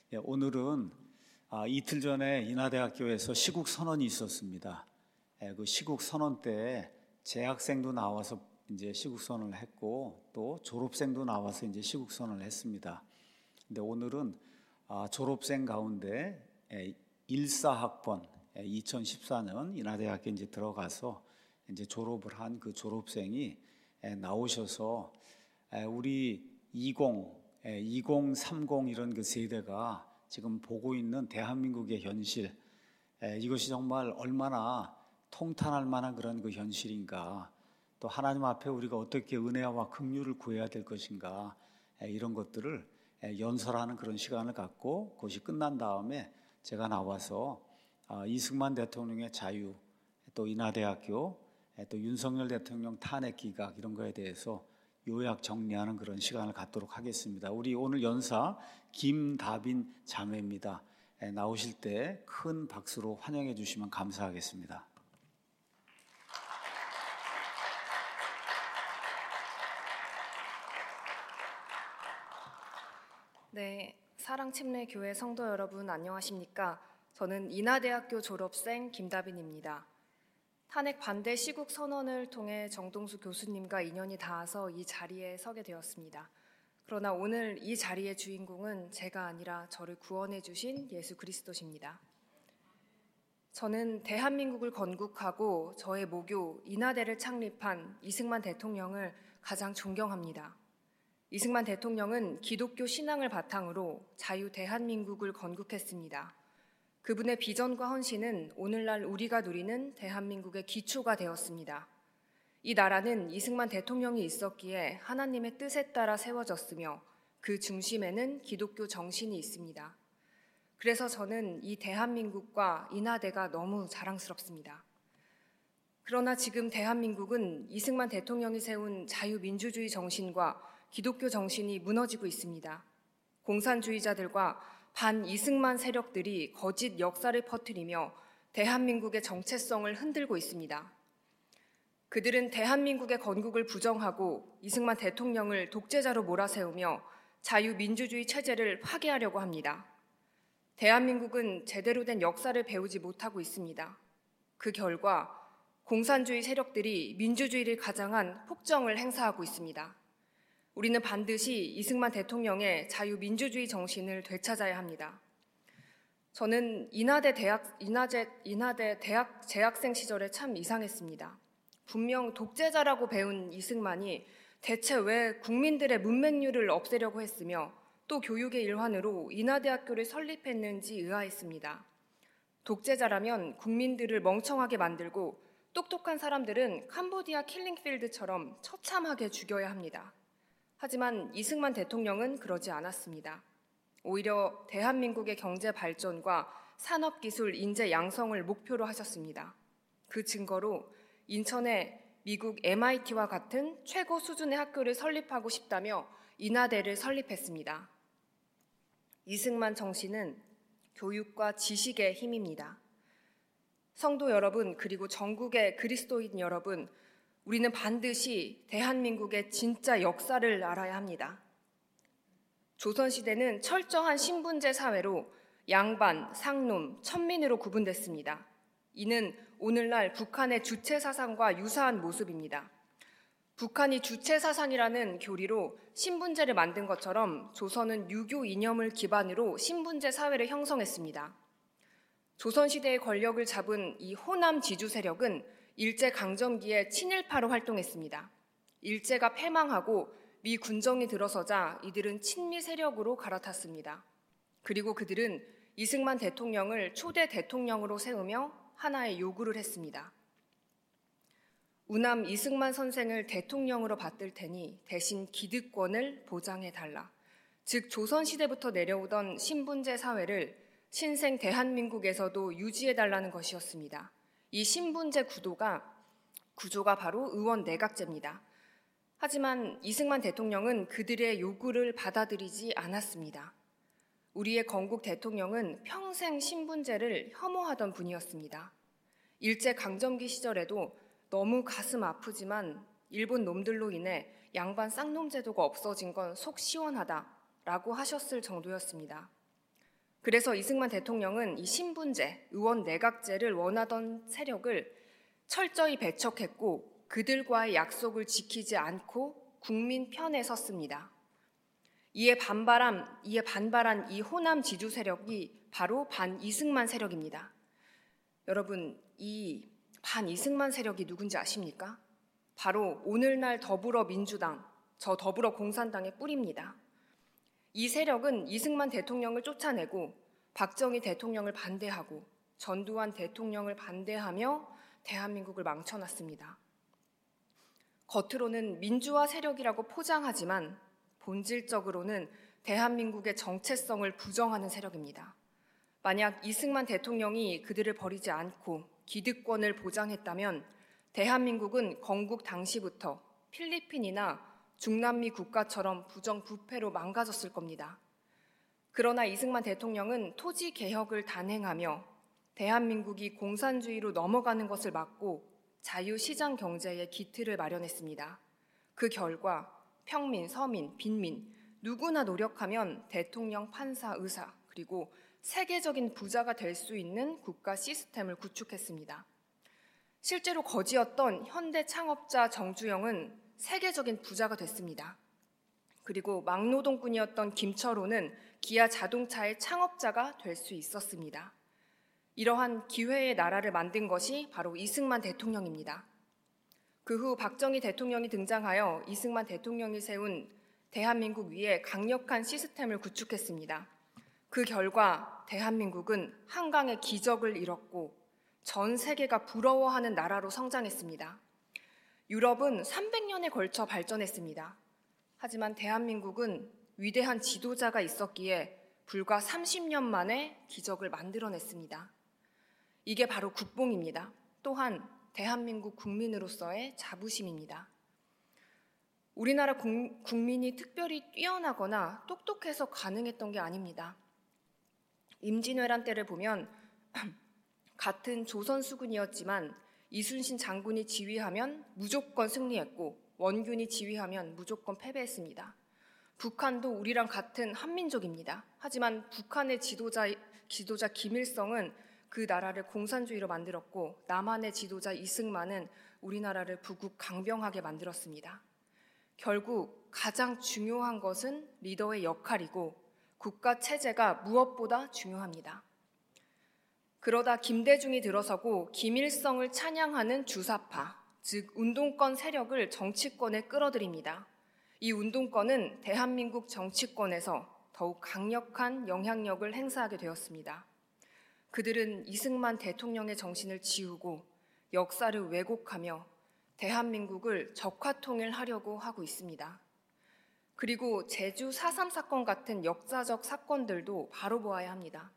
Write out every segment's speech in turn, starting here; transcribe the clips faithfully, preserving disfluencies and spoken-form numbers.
예, 오늘은 아, 이틀 전에 인하대학교에서 시국 선언이 있었습니다. 예, 그 시국 선언 때 재학생도 나와서 이제 시국 선언을 했고 또 졸업생도 나와서 이제 시국 선언을 했습니다. 근데 오늘은 아, 졸업생 가운데 예, 일사학번 예, 이천십사 년 인하대학교 이제 들어가서 이제 졸업을 한 그 졸업생이 예, 나오셔서 예, 우리 이십 이십, 삼십 이런 그 세대가 지금 보고 있는 대한민국의 현실, 에, 이것이 정말 얼마나 통탄할 만한 그런 그 현실인가, 또 하나님 앞에 우리가 어떻게 은혜와 긍휼을 구해야 될 것인가, 에, 이런 것들을 에, 연설하는 그런 시간을 갖고 그것이 끝난 다음에 제가 나와서 아, 이승만 대통령의 자유, 또 인하대학교, 에, 또 윤석열 대통령 탄핵 기각 이런 거에 대해서 요약 정리하는 그런 시간을 갖도록 하겠습니다. 우리 오늘 연사 김다빈 자매입니다. 나오실 때 큰 박수로 환영해 주시면 감사하겠습니다. 네, 사랑침례교회 성도 여러분 안녕하십니까? 저는 인하대학교 졸업생 김다빈입니다. 탄핵 반대 시국 선언을 통해 정동수 교수님과 인연이 닿아서 이 자리에 서게 되었습니다. 그러나 오늘 이 자리의 주인공은 제가 아니라 저를 구원해 주신 예수 그리스도십니다. 저는 대한민국을 건국하고 저의 모교 인하대를 창립한 이승만 대통령을 가장 존경합니다. 이승만 대통령은 기독교 신앙을 바탕으로 자유 대한민국을 건국했습니다. 그분의 비전과 헌신은 오늘날 우리가 누리는 대한민국의 기초가 되었습니다. 이 나라는 이승만 대통령이 있었기에 하나님의 뜻에 따라 세워졌으며 그 중심에는 기독교 정신이 있습니다. 그래서 저는 이 대한민국과 인하대가 너무 자랑스럽습니다. 그러나 지금 대한민국은 이승만 대통령이 세운 자유민주주의 정신과 기독교 정신이 무너지고 있습니다. 공산주의자들과 반 이승만 세력들이 거짓 역사를 퍼뜨리며 대한민국의 정체성을 흔들고 있습니다. 그들은 대한민국의 건국을 부정하고 이승만 대통령을 독재자로 몰아세우며 자유민주주의 체제를 파괴하려고 합니다. 대한민국은 제대로 된 역사를 배우지 못하고 있습니다. 그 결과 공산주의 세력들이 민주주의를 가장한 폭정을 행사하고 있습니다. 우리는 반드시 이승만 대통령의 자유민주주의 정신을 되찾아야 합니다. 저는 인하대 대학, 인하제, 인하대 대학 재학생 시절에 참 이상했습니다. 분명 독재자라고 배운 이승만이 대체 왜 국민들의 문맹률을 없애려고 했으며 또 교육의 일환으로 인하대학교를 설립했는지 의아했습니다. 독재자라면 국민들을 멍청하게 만들고 똑똑한 사람들은 캄보디아 킬링필드처럼 처참하게 죽여야 합니다. 하지만 이승만 대통령은 그러지 않았습니다. 오히려 대한민국의 경제 발전과 산업기술 인재 양성을 목표로 하셨습니다. 그 증거로 인천에 미국 엠아이티와 같은 최고 수준의 학교를 설립하고 싶다며 인하대를 설립했습니다. 이승만 정신은 교육과 지식의 힘입니다. 성도 여러분, 그리고 전국의 그리스도인 여러분, 우리는 반드시 대한민국의 진짜 역사를 알아야 합니다. 조선시대는 철저한 신분제 사회로 양반, 상놈, 천민으로 구분됐습니다. 이는 오늘날 북한의 주체사상과 유사한 모습입니다. 북한이 주체사상이라는 교리로 신분제를 만든 것처럼 조선은 유교 이념을 기반으로 신분제 사회를 형성했습니다. 조선시대의 권력을 잡은 이 호남 지주 세력은 일제강점기에 친일파로 활동했습니다. 일제가 패망하고 미 군정이 들어서자 이들은 친미 세력으로 갈아탔습니다. 그리고 그들은 이승만 대통령을 초대 대통령으로 세우며 하나의 요구를 했습니다. 우남 이승만 선생을 대통령으로 받들 테니 대신 기득권을 보장해달라. 즉 조선시대부터 내려오던 신분제 사회를 신생 대한민국에서도 유지해달라는 것이었습니다. 이 신분제 구도가, 구조가 바로 의원 내각제입니다. 하지만 이승만 대통령은 그들의 요구를 받아들이지 않았습니다. 우리의 건국 대통령은 평생 신분제를 혐오하던 분이었습니다. 일제강점기 시절에도 너무 가슴 아프지만 일본 놈들로 인해 양반 쌍놈 제도가 없어진 건 속 시원하다라고 하셨을 정도였습니다. 그래서 이승만 대통령은 이 신분제, 의원 내각제를 원하던 세력을 철저히 배척했고 그들과의 약속을 지키지 않고 국민 편에 섰습니다. 이에 반발한, 이에 반발한 이 호남 지주 세력이 바로 반이승만 세력입니다. 여러분, 이 반이승만 세력이 누군지 아십니까? 바로 오늘날 더불어민주당, 저 더불어공산당의 뿌리입니다. 이 세력은 이승만 대통령을 쫓아내고 박정희 대통령을 반대하고 전두환 대통령을 반대하며 대한민국을 망쳐놨습니다. 겉으로는 민주화 세력이라고 포장하지만 본질적으로는 대한민국의 정체성을 부정하는 세력입니다. 만약 이승만 대통령이 그들을 버리지 않고 기득권을 보장했다면 대한민국은 건국 당시부터 필리핀이나 중남미 국가처럼 부정부패로 망가졌을 겁니다. 그러나 이승만 대통령은 토지 개혁을 단행하며 대한민국이 공산주의로 넘어가는 것을 막고 자유시장 경제의 기틀을 마련했습니다. 그 결과 평민, 서민, 빈민 누구나 노력하면 대통령, 판사, 의사 그리고 세계적인 부자가 될 수 있는 국가 시스템을 구축했습니다. 실제로 거지였던 현대 창업자 정주영은 세계적인 부자가 됐습니다. 그리고 막노동꾼이었던 김철호는 기아 자동차의 창업자가 될 수 있었습니다. 이러한 기회의 나라를 만든 것이 바로 이승만 대통령입니다. 그 후 박정희 대통령이 등장하여 이승만 대통령이 세운 대한민국 위에 강력한 시스템을 구축했습니다. 그 결과 대한민국은 한강의 기적을 이뤘고 전 세계가 부러워하는 나라로 성장했습니다. 유럽은 삼백 년에 걸쳐 발전했습니다. 하지만 대한민국은 위대한 지도자가 있었기에 불과 삼십 년 만에 기적을 만들어냈습니다. 이게 바로 국뽕입니다. 또한 대한민국 국민으로서의 자부심입니다. 우리나라 국민이 특별히 뛰어나거나 똑똑해서 가능했던 게 아닙니다. 임진왜란 때를 보면 같은 조선 수군이었지만 이순신 장군이 지휘하면 무조건 승리했고 원균이 지휘하면 무조건 패배했습니다. 북한도 우리랑 같은 한민족입니다. 하지만 북한의 지도자, 지도자 김일성은 그 나라를 공산주의로 만들었고 남한의 지도자 이승만은 우리나라를 부국 강병하게 만들었습니다. 결국 가장 중요한 것은 리더의 역할이고 국가 체제가 무엇보다 중요합니다. 그러다 김대중이 들어서고 김일성을 찬양하는 주사파, 즉 운동권 세력을 정치권에 끌어들입니다. 이 운동권은 대한민국 정치권에서 더욱 강력한 영향력을 행사하게 되었습니다. 그들은 이승만 대통령의 정신을 지우고 역사를 왜곡하며 대한민국을 적화통일하려고 하고 있습니다. 그리고 제주 사 삼 사건 같은 역사적 사건들도 바로 보아야 합니다.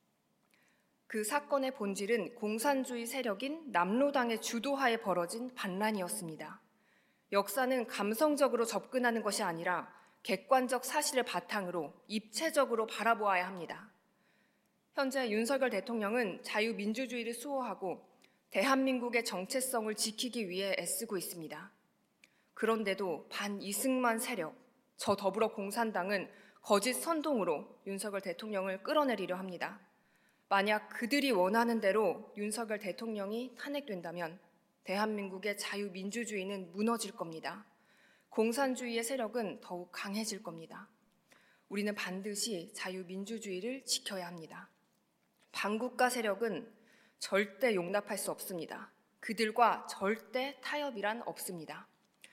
그 사건의 본질은 공산주의 세력인 남로당의 주도하에 벌어진 반란이었습니다. 역사는 감성적으로 접근하는 것이 아니라 객관적 사실을 바탕으로 입체적으로 바라보아야 합니다. 현재 윤석열 대통령은 자유민주주의를 수호하고 대한민국의 정체성을 지키기 위해 애쓰고 있습니다. 그런데도 반이승만 세력, 저 더불어공산당은 거짓 선동으로 윤석열 대통령을 끌어내리려 합니다. 만약 그들이 원하는 대로 윤석열 대통령이 탄핵된다면 대한민국의 자유민주주의는 무너질 겁니다. 공산주의의 세력은 더욱 강해질 겁니다. 우리는 반드시 자유민주주의를 지켜야 합니다. 반국가 세력은 절대 용납할 수 없습니다. 그들과 절대 타협이란 없습니다.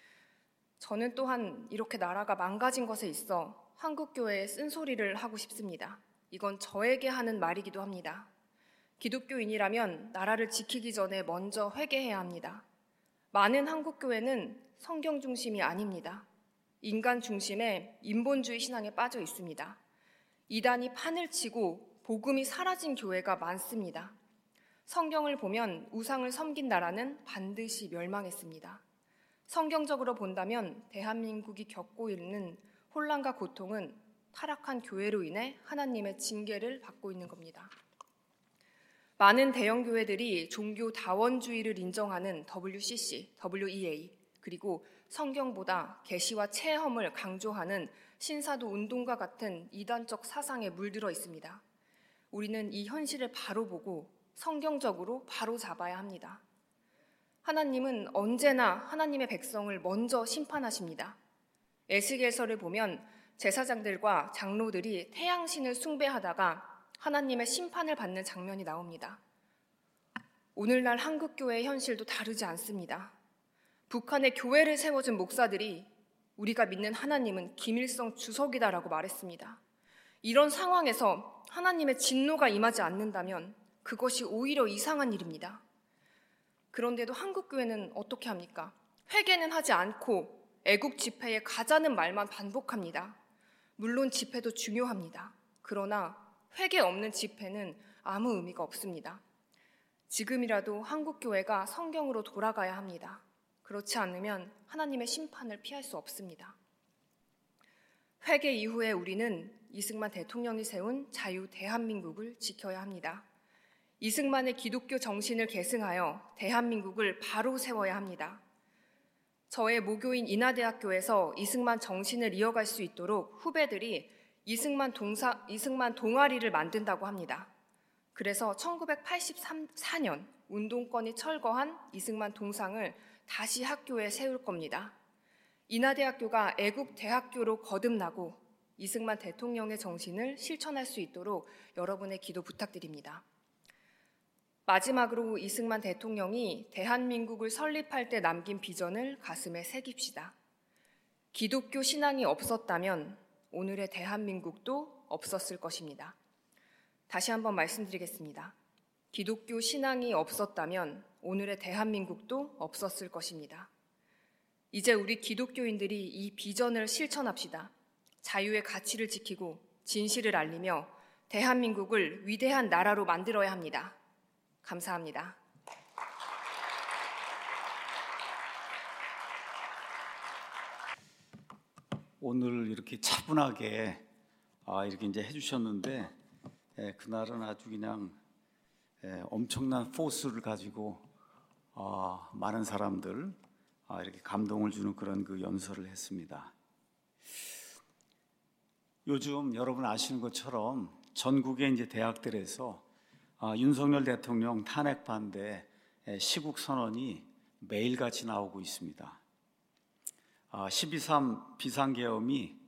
저는 또한 이렇게 나라가 망가진 것에 있어 한국교회에 쓴소리를 하고 싶습니다. 이건 저에게 하는 말이기도 합니다. 기독교인이라면 나라를 지키기 전에 먼저 회개해야 합니다. 많은 한국교회는 성경 중심이 아닙니다. 인간 중심의 인본주의 신앙에 빠져 있습니다. 이단이 판을 치고 복음이 사라진 교회가 많습니다. 성경을 보면 우상을 섬긴 나라는 반드시 멸망했습니다. 성경적으로 본다면 대한민국이 겪고 있는 혼란과 고통은 타락한 교회로 인해 하나님의 징계를 받고 있는 겁니다. 많은 대형 교회들이 종교 다원주의를 인정하는 더블유씨씨, 더블유이에이, 그리고 성경보다 계시와 체험을 강조하는 신사도 운동과 같은 이단적 사상에 물들어 있습니다. 우리는 이 현실을 바로 보고 성경적으로 바로 잡아야 합니다. 하나님은 언제나 하나님의 백성을 먼저 심판하십니다. 에스겔서를 보면 제사장들과 장로들이 태양신을 숭배하다가 하나님의 심판을 받는 장면이 나옵니다. 오늘날 한국교회의 현실도 다르지 않습니다. 북한에 교회를 세워준 목사들이 우리가 믿는 하나님은 김일성 주석이다라고 말했습니다. 이런 상황에서 하나님의 진노가 임하지 않는다면 그것이 오히려 이상한 일입니다. 그런데도 한국교회는 어떻게 합니까? 회개는 하지 않고 애국 집회에 가자는 말만 반복합니다. 물론 집회도 중요합니다. 그러나 회개 없는 집회는 아무 의미가 없습니다. 지금이라도 한국교회가 성경으로 돌아가야 합니다. 그렇지 않으면 하나님의 심판을 피할 수 없습니다. 회개 이후에 우리는 이승만 대통령이 세운 자유 대한민국을 지켜야 합니다. 이승만의 기독교 정신을 계승하여 대한민국을 바로 세워야 합니다. 저의 모교인 인하대학교에서 이승만 정신을 이어갈 수 있도록 후배들이 이승만 동사, 이승만 동아리를 만든다고 합니다. 그래서 천구백팔십사 년 운동권이 철거한 이승만 동상을 다시 학교에 세울 겁니다. 인하대학교가 애국대학교로 거듭나고 이승만 대통령의 정신을 실천할 수 있도록 여러분의 기도 부탁드립니다. 마지막으로 이승만 대통령이 대한민국을 설립할 때 남긴 비전을 가슴에 새깁시다. 기독교 신앙이 없었다면 오늘의 대한민국도 없었을 것입니다. 다시 한번 말씀드리겠습니다. 기독교 신앙이 없었다면 오늘의 대한민국도 없었을 것입니다. 이제 우리 기독교인들이 이 비전을 실천합시다. 자유의 가치를 지키고 진실을 알리며 대한민국을 위대한 나라로 만들어야 합니다. 감사합니다. 오늘 이렇게 차분하게 아, 이렇게 이제 해주셨는데 에, 그날은 아주 그냥 에, 엄청난 포스를 가지고 아, 많은 사람들 아, 이렇게 감동을 주는 그런 그 연설을 했습니다. 요즘 여러분 아시는 것처럼 전국의 이제 대학들에서 아, 윤석열 대통령 탄핵 반대 시국 선언이 매일같이 나오고 있습니다. 아, 십이 삼 비상계엄이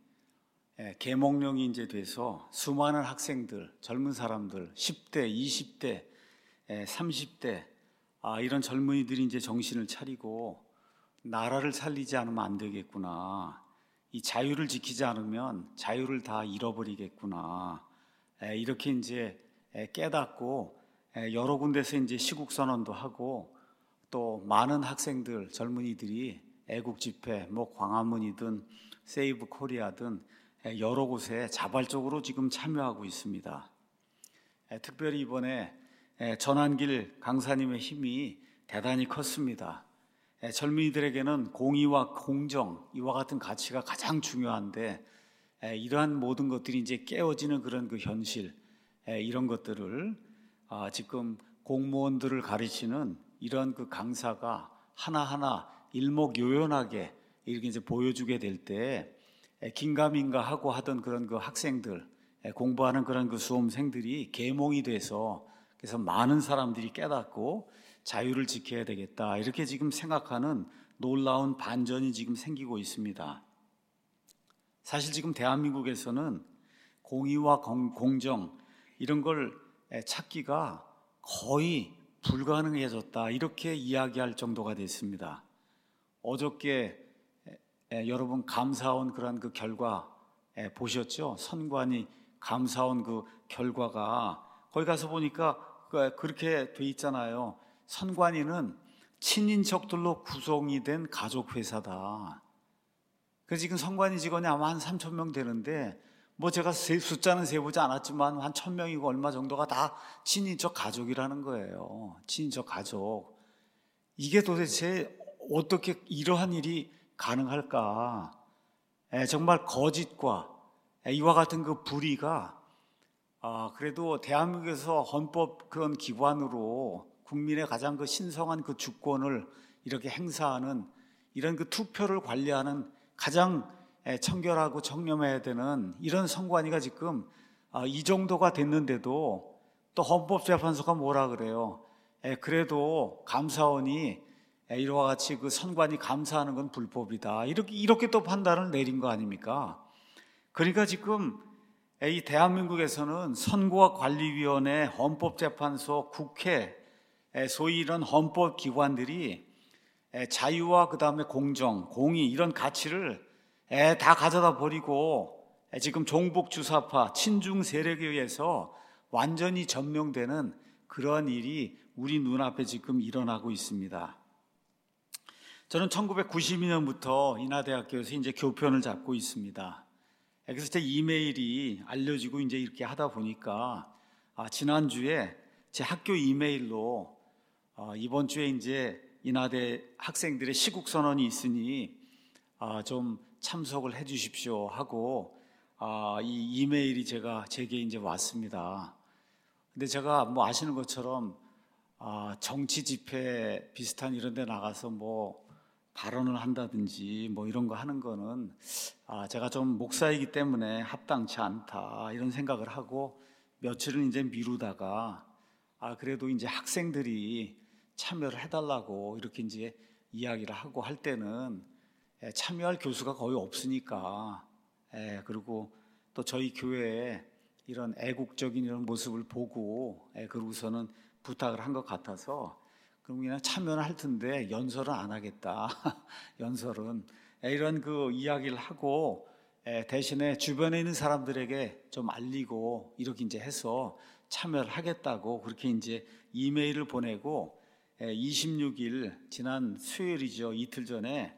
계몽령이 이제 돼서 수많은 학생들, 젊은 사람들, 십 대, 이십 대, 삼십 대 아, 이런 젊은이들이 이제 정신을 차리고 나라를 살리지 않으면 안 되겠구나. 이 자유를 지키지 않으면 자유를 다 잃어버리겠구나. 이렇게 이제 깨닫고 여러 군데서 이제 시국 선언도 하고 또 많은 학생들, 젊은이들이 애국 집회, 뭐 광화문이든 세이브 코리아든 여러 곳에 자발적으로 지금 참여하고 있습니다. 특별히 이번에 전한길 강사님의 힘이 대단히 컸습니다. 젊은이들에게는 공의와 공정, 이와 같은 가치가 가장 중요한데 이러한 모든 것들이 이제 깨어지는 그런 그 현실, 이런 것들을 지금 공무원들을 가르치는 이런 그 강사가 하나하나 일목요연하게 이렇게 이제 보여주게 될 때 긴가민가 하고 하던 그런 그 학생들, 공부하는 그런 그 수험생들이 계몽이 돼서 그래서 많은 사람들이 깨닫고 자유를 지켜야 되겠다 이렇게 지금 생각하는 놀라운 반전이 지금 생기고 있습니다. 사실 지금 대한민국에서는 공의와 공, 공정 이런 걸 찾기가 거의 불가능해졌다 이렇게 이야기할 정도가 됐습니다. 어저께 여러분 감사원 그런 그 결과 보셨죠? 선관위 감사원 그 결과가 거기 가서 보니까 그렇게 돼 있잖아요. 선관위는 친인척들로 구성이 된 가족회사다. 그래서 지금 선관위 직원이 아마 한 삼천 명 되는데 뭐 제가 숫자는 세보지 않았지만 한 천 명이고 얼마 정도가 다 친인척 가족이라는 거예요. 친인척 가족. 이게 도대체 어떻게 이러한 일이 가능할까? 에, 정말 거짓과 에, 이와 같은 그 불의가 아, 그래도 대한민국에서 헌법 그런 기관으로 국민의 가장 그 신성한 그 주권을 이렇게 행사하는 이런 그 투표를 관리하는 가장 청결하고 청렴해야 되는 이런 선관위가 지금 이 정도가 됐는데도 또 헌법재판소가 뭐라 그래요? 에, 그래도 감사원이 에, 이와 같이 그 선관위 감사하는 건 불법이다. 이렇게 이렇게 또 판단을 내린 거 아닙니까? 그러니까 지금 이 대한민국에서는 선거관리위원회, 헌법재판소, 국회, 소위 이런 헌법기관들이 자유와 그 다음에 공정, 공의 이런 가치를 다 가져다 버리고 지금 종북주사파, 친중 세력에 의해서 완전히 점령되는 그런 일이 우리 눈앞에 지금 일어나고 있습니다. 저는 천구백구십이 년부터 인하대학교에서 이제 교편을 잡고 있습니다. 그래서 제 이메일이 알려지고 이제 이렇게 하다 보니까 아, 지난주에 제 학교 이메일로 어, 이번 주에 이제 인하대 학생들의 시국 선언이 있으니 아, 좀 참석을 해 주십시오 하고 아, 이 이메일이 제가 제게 이제 왔습니다. 근데 제가 뭐 아시는 것처럼 아, 정치 집회 비슷한 이런 데 나가서 뭐 발언을 한다든지 뭐 이런 거 하는 거는 아, 제가 좀 목사이기 때문에 합당치 않다 이런 생각을 하고 며칠은 이제 미루다가 아, 그래도 이제 학생들이 참여를 해달라고 이렇게 이제 이야기를 하고 할 때는 에, 참여할 교수가 거의 없으니까 에, 그리고 또 저희 교회에 이런 애국적인 이런 모습을 보고 에, 그러고서는 부탁을 한 것 같아서 그럼 그냥 참여는 할 텐데 연설은 안 하겠다. 연설은 이런 그 이야기를 하고 대신에 주변에 있는 사람들에게 좀 알리고 이렇게 이제 해서 참여를 하겠다고 그렇게 이제 이메일을 보내고 이십육 일 지난 수요일이죠. 이틀 전에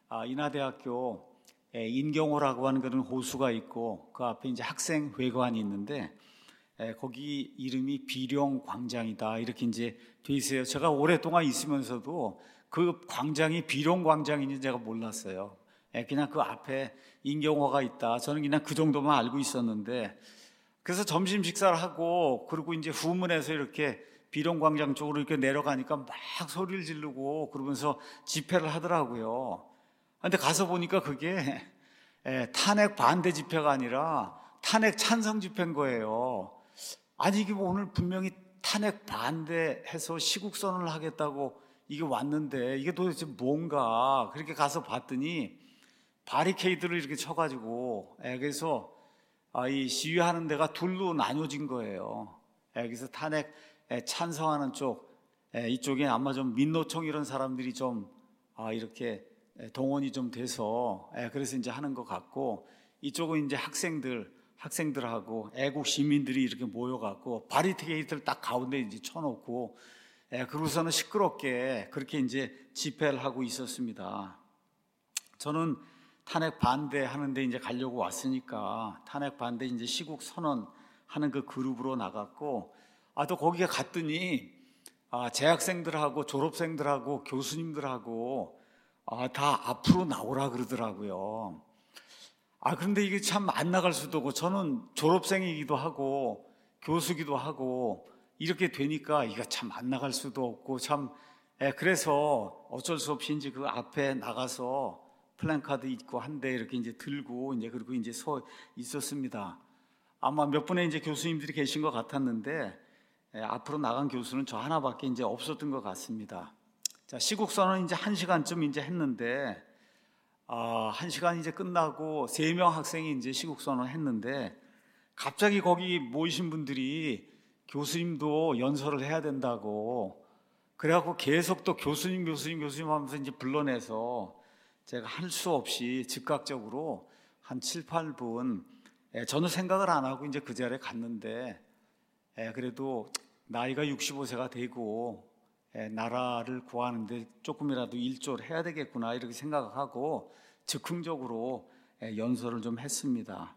인하대학교 인경호라고 하는 그런 호수가 있고 그 앞에 이제 학생회관이 있는데 거기 이름이 비룡광장이다 이렇게 이제 돼 있어요. 제가 오랫동안 있으면서도 그 광장이 비룡광장인지 제가 몰랐어요. 그냥 그 앞에 인경호가 있다. 저는 그냥 그 정도만 알고 있었는데 그래서 점심 식사를 하고 그리고 이제 후문에서 이렇게 비룡광장 쪽으로 이렇게 내려가니까 막 소리를 지르고 그러면서 집회를 하더라고요. 근데 가서 보니까 그게 탄핵 반대 집회가 아니라 탄핵 찬성 집회인 거예요. 아니 이게 뭐 오늘 분명히 탄핵 반대해서 시국선언을 하겠다고 이게 왔는데 이게 도대체 뭔가 그렇게 가서 봤더니 바리케이드를 이렇게 쳐가지고 그래서 이 시위하는 데가 둘로 나뉘어진 거예요. 그래서 탄핵 찬성하는 쪽 이쪽에 아마 좀 민노총 이런 사람들이 좀 이렇게 동원이 좀 돼서 그래서 이제 하는 것 같고 이쪽은 이제 학생들 학생들하고 애국 시민들이 이렇게 모여갖고 바리케이드를 딱 가운데 이제 쳐놓고, 예, 그러고서는 시끄럽게 그렇게 이제 집회를 하고 있었습니다. 저는 탄핵 반대하는데 이제 가려고 왔으니까 탄핵 반대 이제 시국 선언하는 그 그룹으로 나갔고, 아, 또 거기에 갔더니 아, 재학생들하고 졸업생들하고 교수님들하고 아, 다 앞으로 나오라 그러더라고요. 아, 그런데 이게 참 안 나갈 수도 없고, 저는 졸업생이기도 하고, 교수기도 하고, 이렇게 되니까 이거 참 안 나갈 수도 없고, 참, 예, 그래서 어쩔 수 없이 이제 그 앞에 나가서 플랜카드 있고 한데 이렇게 이제 들고, 이제 그리고 이제 서 있었습니다. 아마 몇 분의 이제 교수님들이 계신 것 같았는데, 예, 앞으로 나간 교수는 저 하나밖에 이제 없었던 것 같습니다. 자, 시국선언 이제 한 시간쯤 이제 했는데, 아, 한 시간 이제 끝나고 세 명 학생이 이제 시국선언을 했는데 갑자기 거기 모이신 분들이 교수님도 연설을 해야 된다고 그래갖고 계속 또 교수님 교수님 교수님 하면서 이제 불러내서 제가 할 수 없이 즉각적으로 한 칠, 팔 분 저는 생각을 안 하고 이제 그 자리에 갔는데 그래도 나이가 육십오 세가 되고 나라를 구하는데 조금이라도 일조를 해야 되겠구나 이렇게 생각하고 즉흥적으로 연설을 좀 했습니다.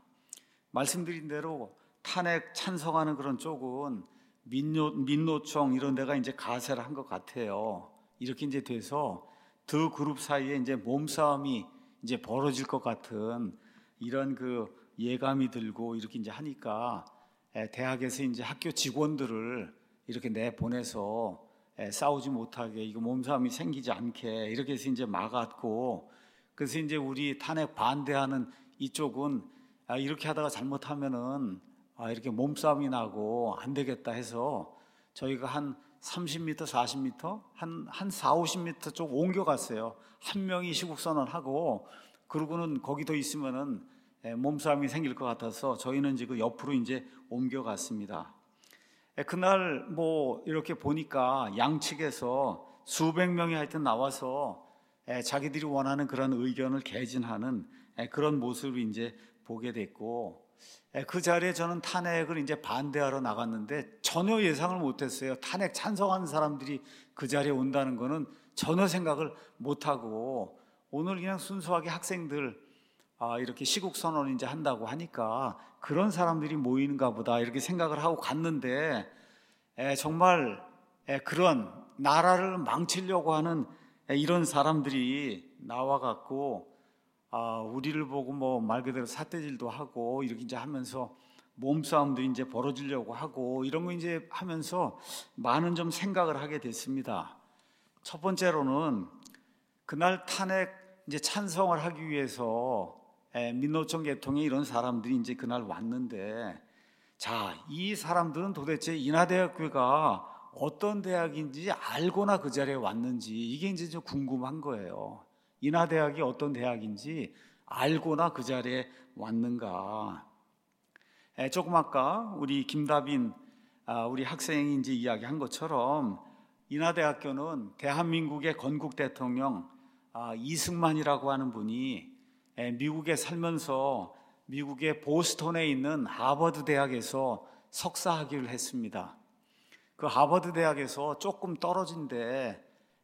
말씀드린 대로 탄핵 찬성하는 그런 쪽은 민노, 민노총 이런 데가 이제 가세를 한 것 같아요. 이렇게 이제 돼서 두 그룹 사이에 이제 몸싸움이 이제 벌어질 것 같은 이런 그 예감이 들고 이렇게 이제 하니까 대학에서 이제 학교 직원들을 이렇게 내보내서 싸우지 못하게 이거 몸싸움이 생기지 않게 이렇게 해서 이제 막았고, 그래서 이제 우리 탄핵 반대하는 이쪽은 이렇게 하다가 잘못하면은 아, 이렇게 몸싸움이 나고 안 되겠다 해서 저희가 한 삼십 미터, 사십 미터, 한, 한 사, 오십 미터 쪽 옮겨갔어요. 한 명이 시국선언하고, 그러고는 거기 더 있으면은 몸싸움이 생길 것 같아서 저희는 지금 옆으로 이제 옮겨갔습니다. 그날 뭐 이렇게 보니까 양측에서 수백 명이 하여튼 나와서 자기들이 원하는 그런 의견을 개진하는 그런 모습을 이제 보게 됐고, 그 자리에 저는 탄핵을 이제 반대하러 나갔는데 전혀 예상을 못했어요. 탄핵 찬성하는 사람들이 그 자리에 온다는 거는 전혀 생각을 못하고, 오늘 그냥 순수하게 학생들 아, 이렇게 시국 선언 이제 한다고 하니까 그런 사람들이 모이는가 보다 이렇게 생각을 하고 갔는데, 에, 정말 에, 그런 나라를 망치려고 하는 에, 이런 사람들이 나와갖고 아, 우리를 보고 뭐 말 그대로 삿대질도 하고 이렇게 이제 하면서 몸싸움도 이제 벌어지려고 하고 이런 거 이제 하면서 많은 좀 생각을 하게 됐습니다. 첫 번째로는 그날 탄핵 이제 찬성을 하기 위해서 에, 민노총 계통의 이런 사람들이 이제 그날 왔는데, 자, 이 사람들은 도대체 인하대학교가 어떤 대학인지 알고나 그 자리에 왔는지 이게 이제 좀 궁금한 거예요. 인하대학이 어떤 대학인지 알고나 그 자리에 왔는가. 에, 조금 아까 우리 김다빈 아, 우리 학생이 이제 이야기한 것처럼 인하대학교는 대한민국의 건국 대통령 아, 이승만이라고 하는 분이 에, 미국에 살면서 미국의 보스턴에 있는 하버드 대학에서 석사학위를 했습니다. 그 하버드 대학에서 조금 떨어진 데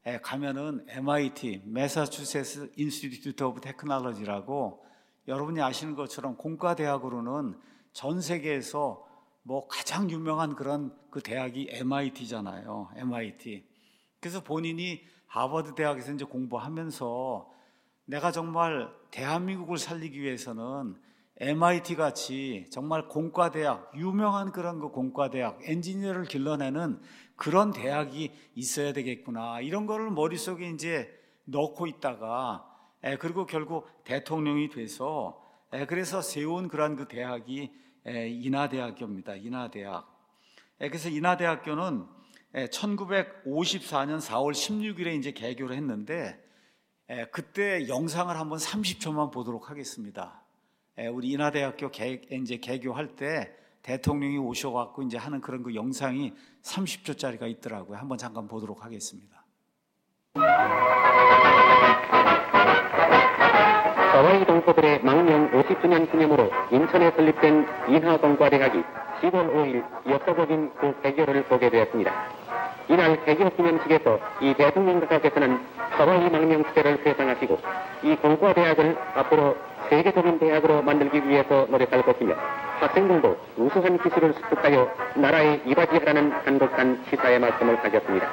가면은 엠아이티, 매사추세츠 인스티튜트 오브 테크놀로지라고, 여러분이 아시는 것처럼 공과대학으로는 전 세계에서 뭐 가장 유명한 그런 그 대학이 엠아이티잖아요. 엠아이티. 그래서 본인이 하버드 대학에서 이제 공부하면서 내가 정말 대한민국을 살리기 위해서는 엠아이티 같이 정말 공과대학, 유명한 그런 그 공과대학, 엔지니어를 길러내는 그런 대학이 있어야 되겠구나. 이런 거를 머릿속에 이제 넣고 있다가, 에, 그리고 결국 대통령이 돼서, 에, 그래서 세운 그런 그 대학이 에, 인하대학교입니다. 인하대학. 에, 그래서 인하대학교는 에, 천구백오십사 년 사월 십육일에 이제 개교를 했는데, 에, 그때 영상을 한번 삼십 초만 보도록 하겠습니다. 에, 우리 인하대학교 개, 이제 개교할 때 대통령이 오셔갖고 이제 하는 그런 그 영상이 삼십 초짜리가 있더라고요. 한번 잠깐 보도록 하겠습니다. 서와이 동포들의 망명 오십 주년 기념으로 인천에 설립된 인하공과대학이 시월 오일 역사적인 그 개교를 보게 되었습니다. 이날 개교 기념식에서 이 대통령께서는 서와이 망명 시대를 회상하시고 이 공과대학을 앞으로 세계적인 대학으로 만들기 위해서 노력할 것이며 학생들도 우수한 기술을 습득하여 나라에 이바지하라는 간곡한 시사의 말씀을 하셨습니다.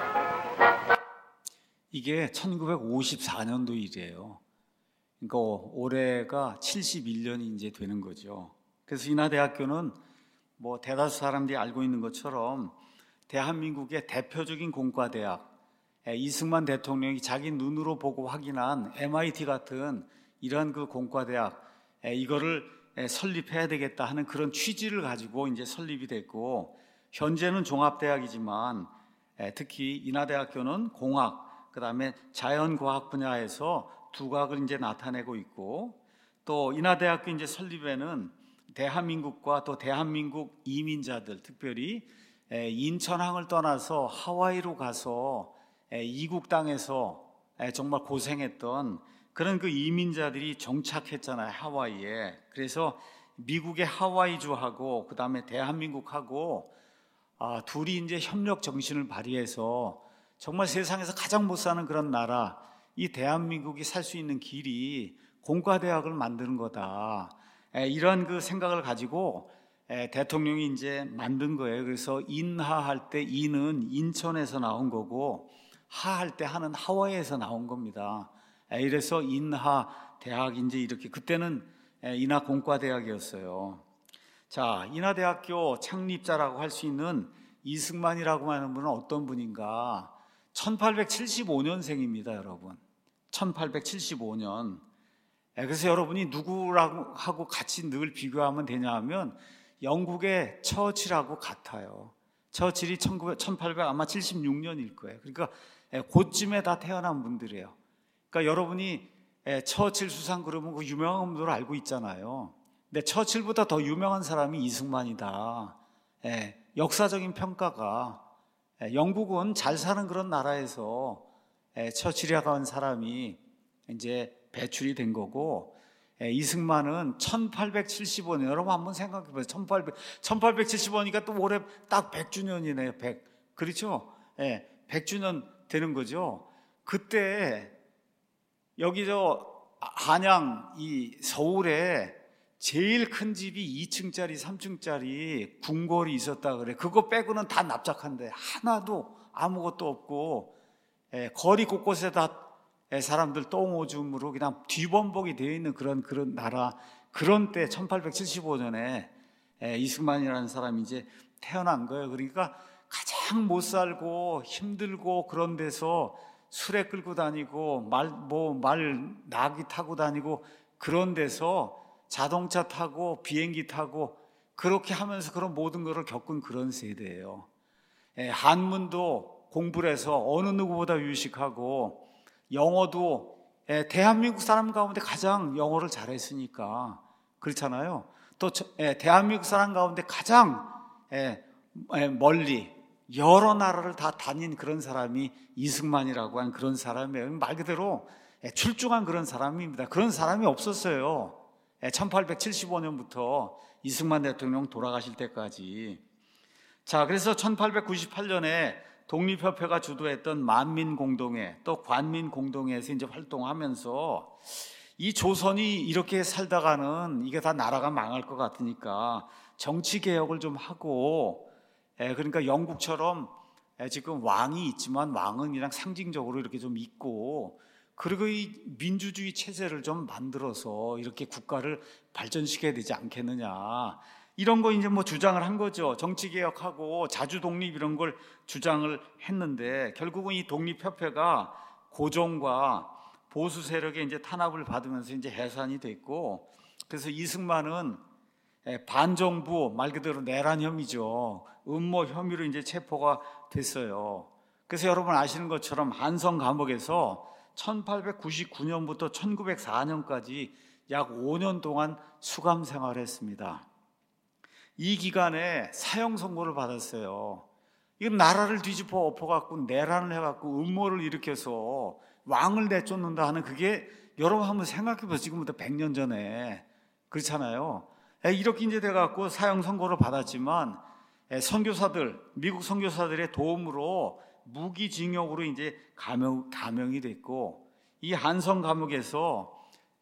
이게 천구백오십사 년도 일이에요. 그러니까 올해가 칠십일 년이 이제 되는 거죠. 그래서 인하대학교는 뭐 대다수 사람들이 알고 있는 것처럼 대한민국의 대표적인 공과대학, 이승만 대통령이 자기 눈으로 보고 확인한 엠아이티 같은 이러한 그 공과대학, 이거를 설립해야 되겠다 하는 그런 취지를 가지고 이제 설립이 됐고, 현재는 종합대학이지만 특히 인하대학교는 공학, 그 다음에 자연과학 분야에서 두각을 이제 나타내고 있고, 또 인하대학교 이제 설립에는 대한민국과 또 대한민국 이민자들, 특별히 인천항을 떠나서 하와이로 가서 이국 땅에서 정말 고생했던 그런 그 이민자들이 정착했잖아요, 하와이에. 그래서 미국의 하와이주하고 그 다음에 대한민국하고 아, 둘이 이제 협력 정신을 발휘해서 정말 세상에서 가장 못 사는 그런 나라, 이 대한민국이 살 수 있는 길이 공과대학을 만드는 거다. 에, 이런 그 생각을 가지고 에, 대통령이 이제 만든 거예요. 그래서 인하할 때 인은 인천에서 나온 거고, 하할 때 하는 하와이에서 나온 겁니다. 에, 이래서 인하 대학 이제 이렇게, 그때는 에, 인하 공과대학이었어요. 자, 인하대학교 창립자라고 할 수 있는 이승만이라고 하는 분은 어떤 분인가? 천팔백칠십오 년생입니다, 여러분. 천팔백칠십오 년. 그래서 여러분이 누구라고 하고 같이 늘 비교하면 되냐 하면, 영국의 처칠하고 같아요. 처칠이 천팔백칠십육 년일 거예요. 그러니까 그쯤에 다 태어난 분들이에요. 그러니까 여러분이 처칠 수상 그러면 그 유명한 분들 알고 있잖아요. 근데 처칠보다 더 유명한 사람이 이승만이다. 역사적인 평가가 영국은 잘 사는 그런 나라에서 처칠이라고 하는 사람이 이제 배출이 된 거고, 이승만은 천팔백칠십오 년, 여러분 한번 생각해 보세요. 천팔백, 천팔백칠십오니까 또 올해 딱 백 주년이네요. 백. 그렇죠? 예, 백 주년 되는 거죠. 그때 여기 저 한양 이 서울에 제일 큰 집이 이 층짜리 삼 층짜리 궁궐이 있었다 그래. 그거 빼고는 다 납작한데 하나도 아무것도 없고, 예, 거리 곳곳에 다 사람들 똥오줌으로 그냥 뒤범벅이 되어 있는 그런 그런 나라, 그런 때 천팔백칠십오 년에 이승만이라는 사람이 이제 태어난 거예요. 그러니까 가장 못 살고 힘들고 그런 데서 수레 끌고 다니고 말 뭐 말 나귀 타고 다니고 그런 데서 자동차 타고 비행기 타고 그렇게 하면서 그런 모든 것을 겪은 그런 세대예요. 한문도 공부를 해서 어느 누구보다 유식하고, 영어도 대한민국 사람 가운데 가장 영어를 잘했으니까 그렇잖아요. 또 대한민국 사람 가운데 가장 멀리 여러 나라를 다 다닌 그런 사람이 이승만이라고 하는 그런 사람이에요. 말 그대로 출중한 그런 사람입니다. 그런 사람이 없었어요. 천팔백칠십오 년부터 이승만 대통령 돌아가실 때까지. 자, 그래서 천팔백구십팔 년에 독립협회가 주도했던 만민공동회, 또 관민공동회에서 이제 활동하면서 이 조선이 이렇게 살다가는 이게 다 나라가 망할 것 같으니까 정치개혁을 좀 하고, 그러니까 영국처럼 지금 왕이 있지만 왕은 그냥 상징적으로 이렇게 좀 있고, 그리고 이 민주주의 체제를 좀 만들어서 이렇게 국가를 발전시켜야 되지 않겠느냐, 이런 거 이제 뭐 주장을 한 거죠. 정치개혁하고 자주독립 이런 걸 주장을 했는데, 결국은 이 독립협회가 고종과 보수 세력의 이제 탄압을 받으면서 이제 해산이 됐고, 그래서 이승만은 반정부, 말 그대로 내란 혐의죠. 음모 혐의로 이제 체포가 됐어요. 그래서 여러분 아시는 것처럼 한성 감옥에서 천팔백구십구 년부터 천구백사 년까지 약 오 년 동안 수감 생활했습니다. 이 기간에 사형 선고를 받았어요. 이건 나라를 뒤집어 엎어갖고 내란을 해갖고 음모를 일으켜서 왕을 내쫓는다 하는, 그게 여러분 한번 생각해 보세요. 지금부터 백 년 전에 그렇잖아요. 이렇게 이제 돼갖고 사형 선고를 받았지만 선교사들, 미국 선교사들의 도움으로 무기징역으로 이제 감형, 감형이 됐고, 이 한성 감옥에서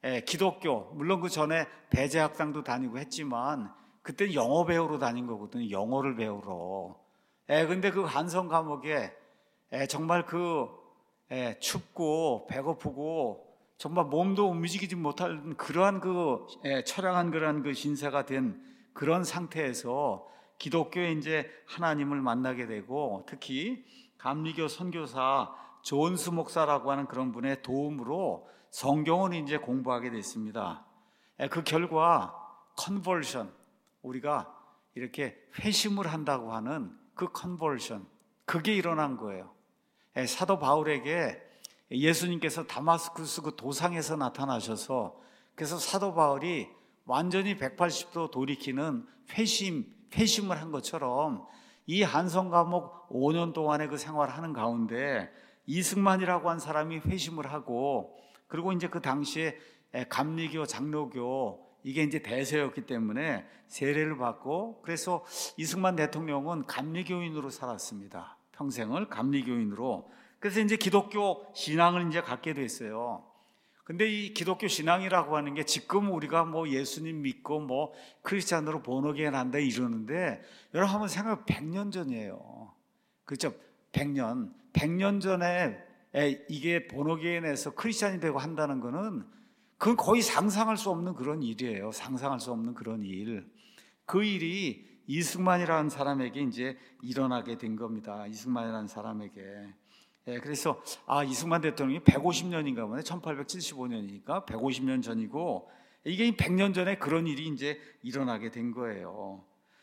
기독교, 물론 그 전에 배제학당도 다니고 했지만 그때는 영어 배우러 다닌 거거든요. 영어를 배우러. 에, 근데 그 한성 감옥에 에, 정말 그 에, 춥고 배고프고 정말 몸도 움직이지 못할 그러한 그 에, 처량한 그러한 그 신세가 된 그런 상태에서 기독교에 이제 하나님을 만나게 되고, 특히 감리교 선교사 존스 목사라고 하는 그런 분의 도움으로 성경을 이제 공부하게 됐습니다. 에, 그 결과 컨버션, 우리가 이렇게 회심을 한다고 하는 그 컨버션, 그게 일어난 거예요. 사도 바울에게 예수님께서 다마스쿠스 그 도상에서 나타나셔서, 그래서 사도 바울이 완전히 백팔십 도 돌이키는 회심, 회심을 한 것처럼 이 한성 감옥 오 년 동안의 그 생활을 하는 가운데 이승만이라고 한 사람이 회심을 하고, 그리고 이제 그 당시에 감리교, 장로교 이게 이제 대세였기 때문에 세례를 받고, 그래서 이승만 대통령은 감리교인으로 살았습니다. 평생을 감리교인으로. 그래서 이제 기독교 신앙을 이제 갖게 됐어요. 근데 이 기독교 신앙이라고 하는 게 지금 우리가 뭐 예수님 믿고 뭐 크리스찬으로 본어게인 한다 이러는데, 여러분 한번 생각해, 백 년 전이에요. 그렇죠? 백 년. 백 년 전에 이게 본어게인에서 크리스찬이 되고 한다는 거는 그건 거의 상상할 수 없는 그런 일이에요. 상상할 수 없는 그런 일. 그 일이 이승만이라는 사람에게 이제 일어나게 된 겁니다. 이승만이라는 사람에게. 예, 그래서 아, 이승만 대통령이 백오십 년인가 보네. 천팔백칠십오 년이니까 백오십 년 전이고, 이게 백 년 전에 그런 일이 이제 일어나게 된 거예요.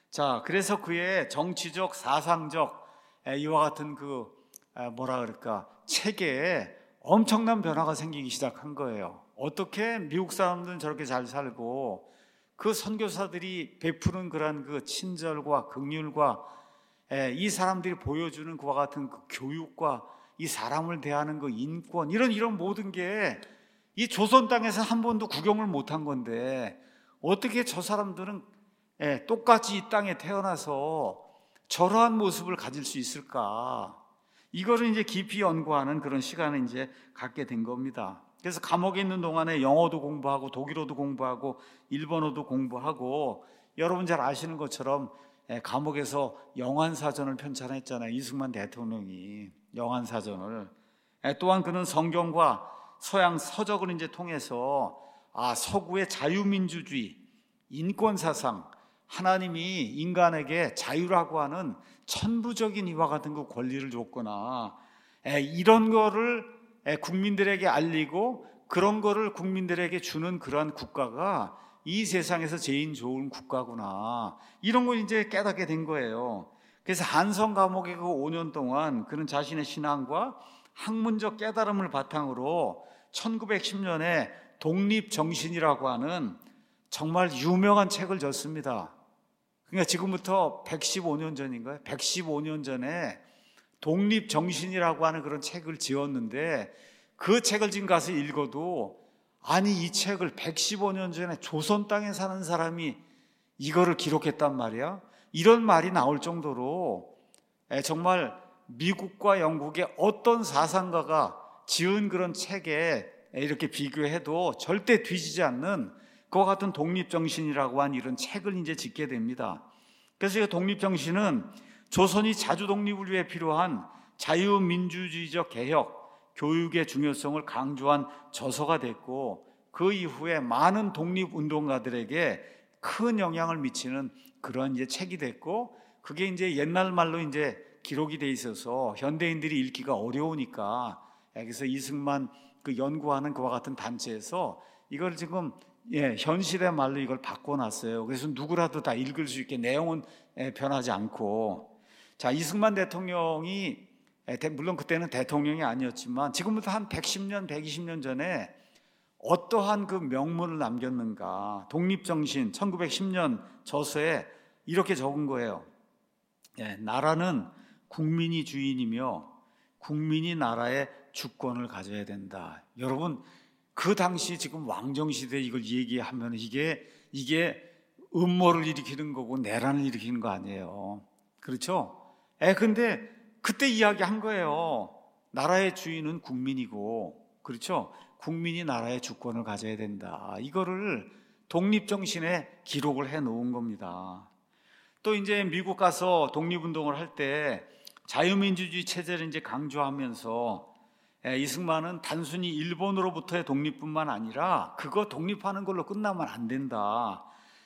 자, 그래서 그의 정치적, 사상적 에, 이와 같은 그 에, 뭐라 그럴까 체계에 엄청난 변화가 생기기 시작한 거예요. 어떻게 미국 사람들은 저렇게 잘 살고 그 선교사들이 베푸는 그런 그 친절과 긍휼과 에, 이 사람들이 보여주는 그와 같은 그 교육과 이 사람을 대하는 그 인권 이런 이런 모든 게 이 조선 땅에서 한 번도 구경을 못한 건데 어떻게 저 사람들은 예, 똑같이 이 땅에 태어나서 저러한 모습을 가질 수 있을까? 이거를 이제 깊이 연구하는 그런 시간을 이제 갖게 된 겁니다. 그래서 감옥에 있는 동안에 영어도 공부하고 독일어도 공부하고 일본어도 공부하고 여러분 잘 아시는 것처럼 예, 감옥에서 영안사전을 편찬했잖아요. 이승만 대통령이 영안사전을. 예, 또한 그는 성경과 서양 서적을 이제 통해서 아, 서구의 자유민주주의, 인권사상, 하나님이 인간에게 자유라고 하는 천부적인 이와 같은 그 권리를 줬구나. 에, 이런 거를 에, 국민들에게 알리고 그런 거를 국민들에게 주는 그러한 국가가 이 세상에서 제일 좋은 국가구나. 이런 걸 이제 깨닫게 된 거예요. 그래서 한성 감옥에 그 오 년 동안 그는 자신의 신앙과 학문적 깨달음을 바탕으로 천구백십 년에 독립정신이라고 하는 정말 유명한 책을 졌습니다. 그러니까 지금부터 백십오 년 전인가요? 백십오 년 전에 독립정신이라고 하는 그런 책을 지었는데 그 책을 지금 가서 읽어도 아니 이 책을 백십오 년 전에 조선 땅에 사는 사람이 이거를 기록했단 말이야? 이런 말이 나올 정도로 정말 미국과 영국의 어떤 사상가가 지은 그런 책에 이렇게 비교해도 절대 뒤지지 않는 그와 같은 독립정신이라고 한 이런 책을 이제 짓게 됩니다. 그래서 이 독립정신은 조선이 자주 독립을 위해 필요한 자유민주주의적 개혁, 교육의 중요성을 강조한 저서가 됐고 그 이후에 많은 독립운동가들에게 큰 영향을 미치는 그런 이제 책이 됐고 그게 이제 옛날 말로 이제 기록이 돼 있어서 현대인들이 읽기가 어려우니까 그래서 이승만 그 연구하는 그와 같은 단체에서 이걸 지금 예, 현실의 말로 이걸 바꿔놨어요. 그래서 누구라도 다 읽을 수 있게 내용은 예, 변하지 않고 자 이승만 대통령이 예, 물론 그때는 대통령이 아니었지만 지금부터 한 백십 년, 백이십 년 전에 어떠한 그 명문을 남겼는가 독립정신 천구백십 년 저서에 이렇게 적은 거예요. 예, 나라는 국민이 주인이며 국민이 나라의 주권을 가져야 된다. 여러분 그 당시 지금 왕정시대에 이걸 얘기하면 이게 이게 음모를 일으키는 거고 내란을 일으키는 거 아니에요. 그렇죠? 에 근데 그때 이야기한 거예요. 나라의 주인은 국민이고 그렇죠? 국민이 나라의 주권을 가져야 된다. 이거를 독립정신에 기록을 해 놓은 겁니다. 또 이제 미국 가서 독립운동을 할 때 자유민주주의 체제를 이제 강조하면서 이승만은 단순히 일본으로부터의 독립뿐만 아니라 그거 독립하는 걸로 끝나면 안 된다.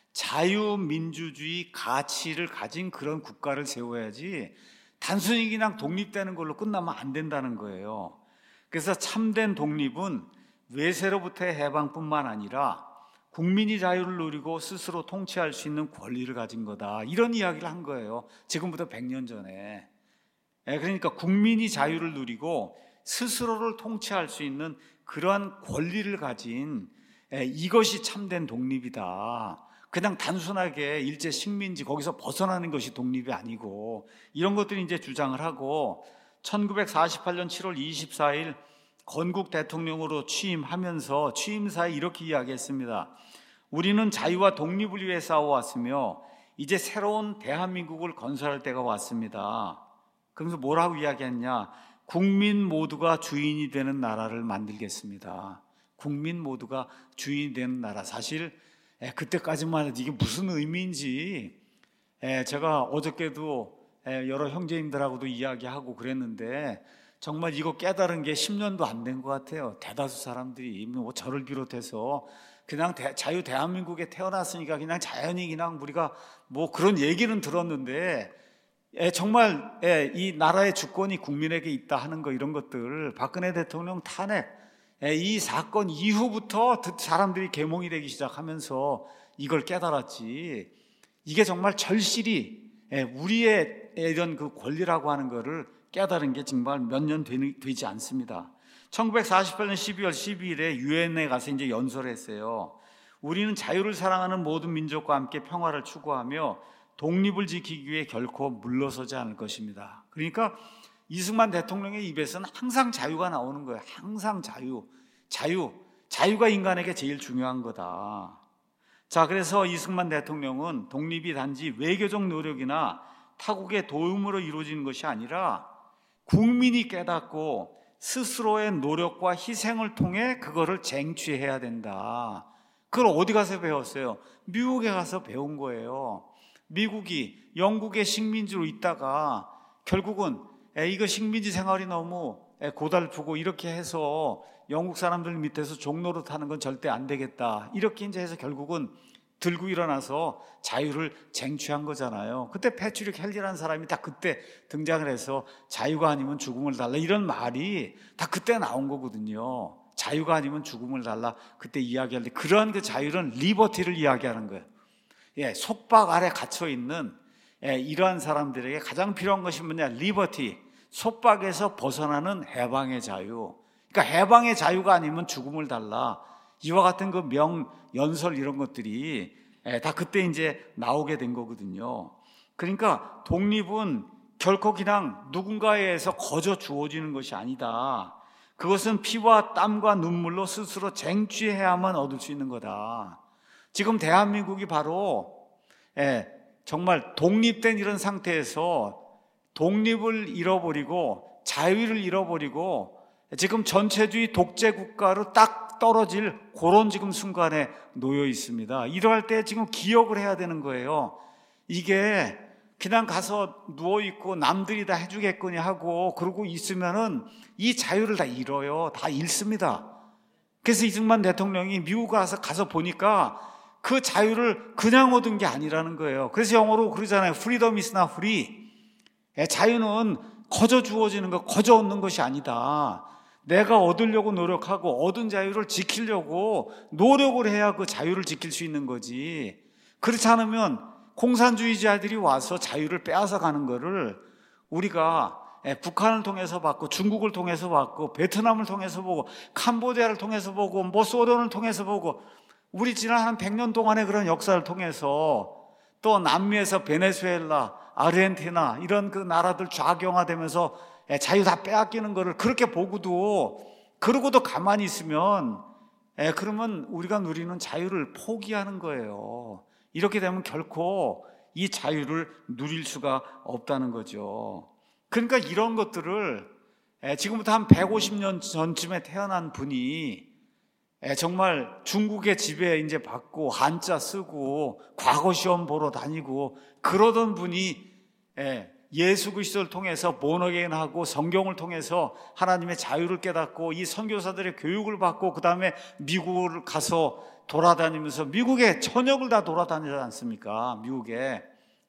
자유민주주의 가치를 가진 그런 국가를 세워야지 단순히 그냥 독립되는 걸로 끝나면 안 된다는 거예요. 그래서 참된 독립은 외세로부터의 해방뿐만 아니라 국민이 자유를 누리고 스스로 통치할 수 있는 권리를 가진 거다. 이런 이야기를 한 거예요. 지금부터 백 년 전에. 그러니까 국민이 자유를 누리고 스스로를 통치할 수 있는 그러한 권리를 가진 이것이 참된 독립이다. 그냥 단순하게 일제 식민지 거기서 벗어나는 것이 독립이 아니고 이런 것들이 이제 주장을 하고 천구백사십팔 년 칠월 이십사일 건국 대통령으로 취임하면서 취임사에 이렇게 이야기했습니다. 우리는 자유와 독립을 위해 싸워왔으며 이제 새로운 대한민국을 건설할 때가 왔습니다. 그러면서 뭐라고 이야기했냐? 국민 모두가 주인이 되는 나라를 만들겠습니다. 국민 모두가 주인이 되는 나라. 사실 그때까지만 해도 이게 무슨 의미인지 제가 어저께도 여러 형제님들하고도 이야기하고 그랬는데 정말 이거 깨달은 게 십 년도 안 된 것 같아요. 대다수 사람들이 뭐 저를 비롯해서 그냥 대, 자유 대한민국에 태어났으니까 그냥 자연히 그냥 우리가 뭐 그런 얘기는 들었는데 예, 정말 예, 이 나라의 주권이 국민에게 있다 하는 거 이런 것들 박근혜 대통령 탄핵 예, 이 사건 이후부터 사람들이 계몽이 되기 시작하면서 이걸 깨달았지 이게 정말 절실히 우리의 이런 그 권리라고 하는 것을 깨달은 게 정말 몇 년 되지 않습니다. 천구백사십팔 년 십이월 십이일에 유엔에 가서 이제 연설을 했어요. 우리는 자유를 사랑하는 모든 민족과 함께 평화를 추구하며 독립을 지키기 위해 결코 물러서지 않을 것입니다. 그러니까 이승만 대통령의 입에서는 항상 자유가 나오는 거예요. 항상 자유, 자유, 자유가 인간에게 제일 중요한 거다. 자, 그래서 이승만 대통령은 독립이 단지 외교적 노력이나 타국의 도움으로 이루어지는 것이 아니라 국민이 깨닫고 스스로의 노력과 희생을 통해 그거를 쟁취해야 된다. 그걸 어디 가서 배웠어요? 미국에 가서 배운 거예요. 미국이 영국의 식민지로 있다가 결국은 이거 식민지 생활이 너무 고달프고 이렇게 해서 영국 사람들 밑에서 종노릇 하는 건 절대 안 되겠다. 이렇게 이제 해서 결국은 들고 일어나서 자유를 쟁취한 거잖아요. 그때 패트릭 헬리라는 사람이 다 그때 등장을 해서 자유가 아니면 죽음을 달라 이런 말이 다 그때 나온 거거든요. 자유가 아니면 죽음을 달라 그때 이야기할 때 그런 그 자유는 리버티를 이야기하는 거예요. 예, 속박 아래 갇혀 있는 예, 이러한 사람들에게 가장 필요한 것이 뭐냐? 리버티, 속박에서 벗어나는 해방의 자유. 그러니까 해방의 자유가 아니면 죽음을 달라. 이와 같은 그 명연설 이런 것들이 예, 다 그때 이제 나오게 된 거거든요. 그러니까 독립은 결코 그냥 누군가에 의해서 거저 주어지는 것이 아니다. 그것은 피와 땀과 눈물로 스스로 쟁취해야만 얻을 수 있는 거다. 지금 대한민국이 바로 예, 정말 독립된 이런 상태에서 독립을 잃어버리고 자유를 잃어버리고 지금 전체주의 독재 국가로 딱 떨어질 그런 지금 순간에 놓여 있습니다. 이러할 때 지금 기억을 해야 되는 거예요. 이게 그냥 가서 누워있고 남들이 다 해주겠거니 하고 그러고 있으면은 이 자유를 다 잃어요. 다 잃습니다. 그래서 이승만 대통령이 미국 가서 가서 보니까 그 자유를 그냥 얻은 게 아니라는 거예요. 그래서 영어로 그러잖아요. Freedom is not free. 자유는 거저 주어지는 것, 거저 얻는 것이 아니다. 내가 얻으려고 노력하고 얻은 자유를 지키려고 노력을 해야 그 자유를 지킬 수 있는 거지. 그렇지 않으면 공산주의자들이 와서 자유를 빼앗아 가는 거를 우리가 북한을 통해서 받고 중국을 통해서 받고 베트남을 통해서 보고 캄보디아를 통해서 보고 뭐 소련을 통해서 보고 우리 지난 한 백 년 동안의 그런 역사를 통해서 또 남미에서 베네수엘라, 아르헨티나 이런 그 나라들 좌경화되면서 자유 다 빼앗기는 거를 그렇게 보고도 그러고도 가만히 있으면 그러면 우리가 누리는 자유를 포기하는 거예요. 이렇게 되면 결코 이 자유를 누릴 수가 없다는 거죠. 그러니까 이런 것들을 지금부터 한 백오십 년 전쯤에 태어난 분이 정말 중국의 지배 이제 받고 한자 쓰고 과거 시험 보러 다니고 그러던 분이 예수 그리스도를 통해서 본어게인하고 성경을 통해서 하나님의 자유를 깨닫고 이 선교사들의 교육을 받고 그 다음에 미국을 가서 돌아다니면서 미국의 전역을 다 돌아다니지 않습니까? 미국에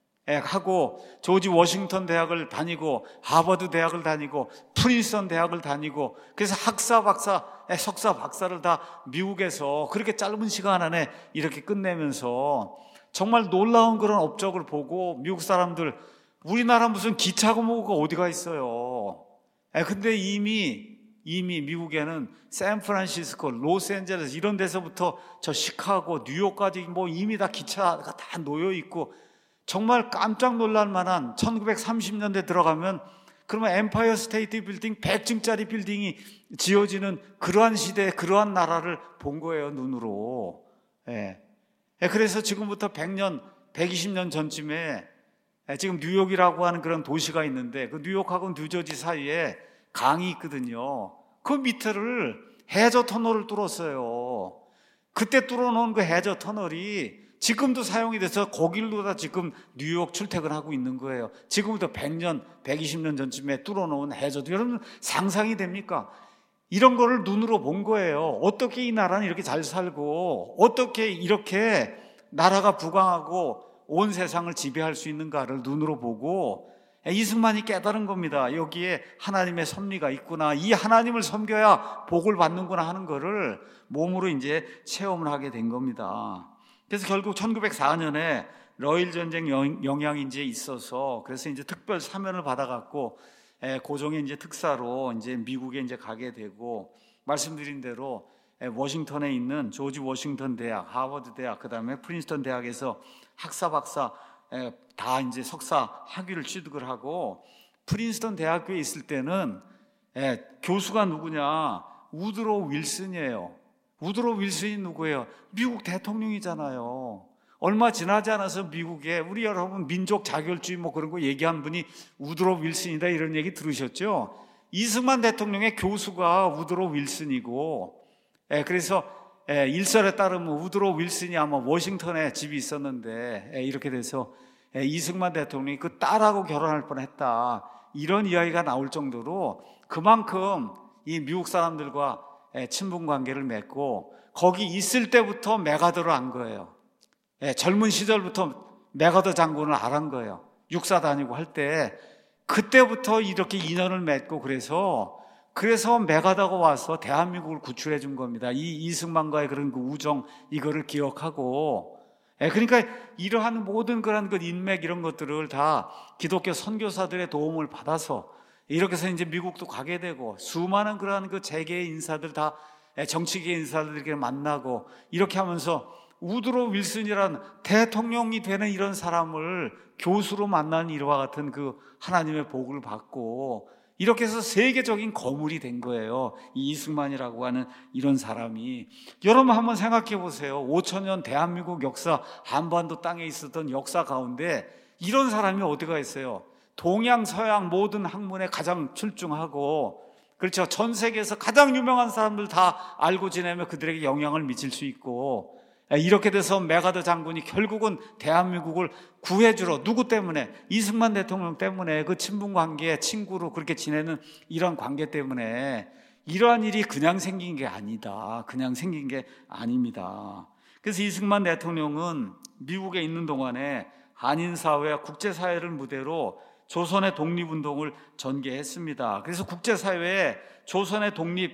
하고 조지 워싱턴 대학을 다니고 하버드 대학을 다니고 프린스턴 대학을 다니고 그래서 학사 박사 석사 박사를 다 미국에서 그렇게 짧은 시간 안에 이렇게 끝내면서 정말 놀라운 그런 업적을 보고 미국 사람들 우리나라 무슨 기차 고모가 어디가 있어요. 근데 이미 이미 미국에는 샌프란시스코, 로스앤젤레스 이런 데서부터 저 시카고, 뉴욕까지 뭐 이미 다 기차가 다 놓여 있고 정말 깜짝 놀랄 만한 천구백삼십 년대 들어가면 그러면 엠파이어 스테이트 빌딩 백 층짜리 빌딩이 지어지는 그러한 시대에 그러한 나라를 본 거예요, 눈으로. 예. 그래서 지금부터 백 년, 백이십 년 전쯤에 지금 뉴욕이라고 하는 그런 도시가 있는데 그 뉴욕하고 뉴저지 사이에 강이 있거든요. 그 밑에를 해저 터널을 뚫었어요. 그때 뚫어놓은 그 해저 터널이 지금도 사용이 돼서 거길로 다 지금 뉴욕 출퇴근하고 있는 거예요. 지금부터 백 년, 백이십 년 전쯤에 뚫어놓은 해저도 여러분 상상이 됩니까? 이런 거를 눈으로 본 거예요. 어떻게 이 나라는 이렇게 잘 살고 어떻게 이렇게 나라가 부강하고 온 세상을 지배할 수 있는가를 눈으로 보고 이승만이 깨달은 겁니다. 여기에 하나님의 섭리가 있구나. 이 하나님을 섬겨야 복을 받는구나 하는 거를 몸으로 이제 체험을 하게 된 겁니다. 그래서 결국 천구백사 년에 러일 전쟁 영향이 이제 있어서 그래서 이제 특별 사면을 받아갖고 고종의 이제 특사로 이제 미국에 이제 가게 되고, 말씀드린 대로 워싱턴에 있는 조지 워싱턴 대학, 하버드 대학, 그 다음에 프린스턴 대학에서 학사, 박사 다 이제 석사 학위를 취득을 하고, 프린스턴 대학교에 있을 때는 교수가 누구냐? 우드로 윌슨이에요. 우드로 윌슨이 누구예요? 미국 대통령이잖아요. 얼마 지나지 않아서 미국에 우리 여러분 민족 자결주의 뭐 그런 거 얘기한 분이 우드로 윌슨이다 이런 얘기 들으셨죠? 이승만 대통령의 교수가 우드로 윌슨이고, 예, 그래서 예, 일설에 따르면 우드로 윌슨이 아마 워싱턴에 집이 있었는데 예, 이렇게 돼서 예, 이승만 대통령이 그 딸하고 결혼할 뻔했다 이런 이야기가 나올 정도로 그만큼 이 미국 사람들과 예, 친분 관계를 맺고, 거기 있을 때부터 메가더를 안 거예요. 예, 젊은 시절부터 메가더 장군을 알은 거예요. 육사 다니고 할 때 그때부터 이렇게 인연을 맺고, 그래서 그래서 메가더가 와서 대한민국을 구출해 준 겁니다. 이 이승만과의 그런 그 우정 이거를 기억하고, 예, 그러니까 이러한 모든 그런 그 인맥 이런 것들을 다 기독교 선교사들의 도움을 받아서 이렇게 해서 이제 미국도 가게 되고, 수많은 그러한 그 재계의 인사들 다 정치계 인사들에게 만나고, 이렇게 하면서 우드로 윌슨이란 대통령이 되는 이런 사람을 교수로 만난 이와 같은 그 하나님의 복을 받고, 이렇게 해서 세계적인 거물이 된 거예요. 이 이승만이라고 하는 이런 사람이. 여러분 한번 생각해 보세요. 오천 년 대한민국 역사, 한반도 땅에 있었던 역사 가운데 이런 사람이 어디가 있어요? 동양 서양 모든 학문에 가장 출중하고, 그렇죠, 전 세계에서 가장 유명한 사람들 다 알고 지내면 그들에게 영향을 미칠 수 있고, 이렇게 돼서 메가더 장군이 결국은 대한민국을 구해주러, 누구 때문에? 이승만 대통령 때문에, 그 친분 관계, 친구로 그렇게 지내는 이런 관계 때문에. 이러한 일이 그냥 생긴 게 아니다. 그냥 생긴 게 아닙니다. 그래서 이승만 대통령은 미국에 있는 동안에 한인사회와 국제사회를 무대로 조선의 독립운동을 전개했습니다. 그래서 국제사회에 조선의 독립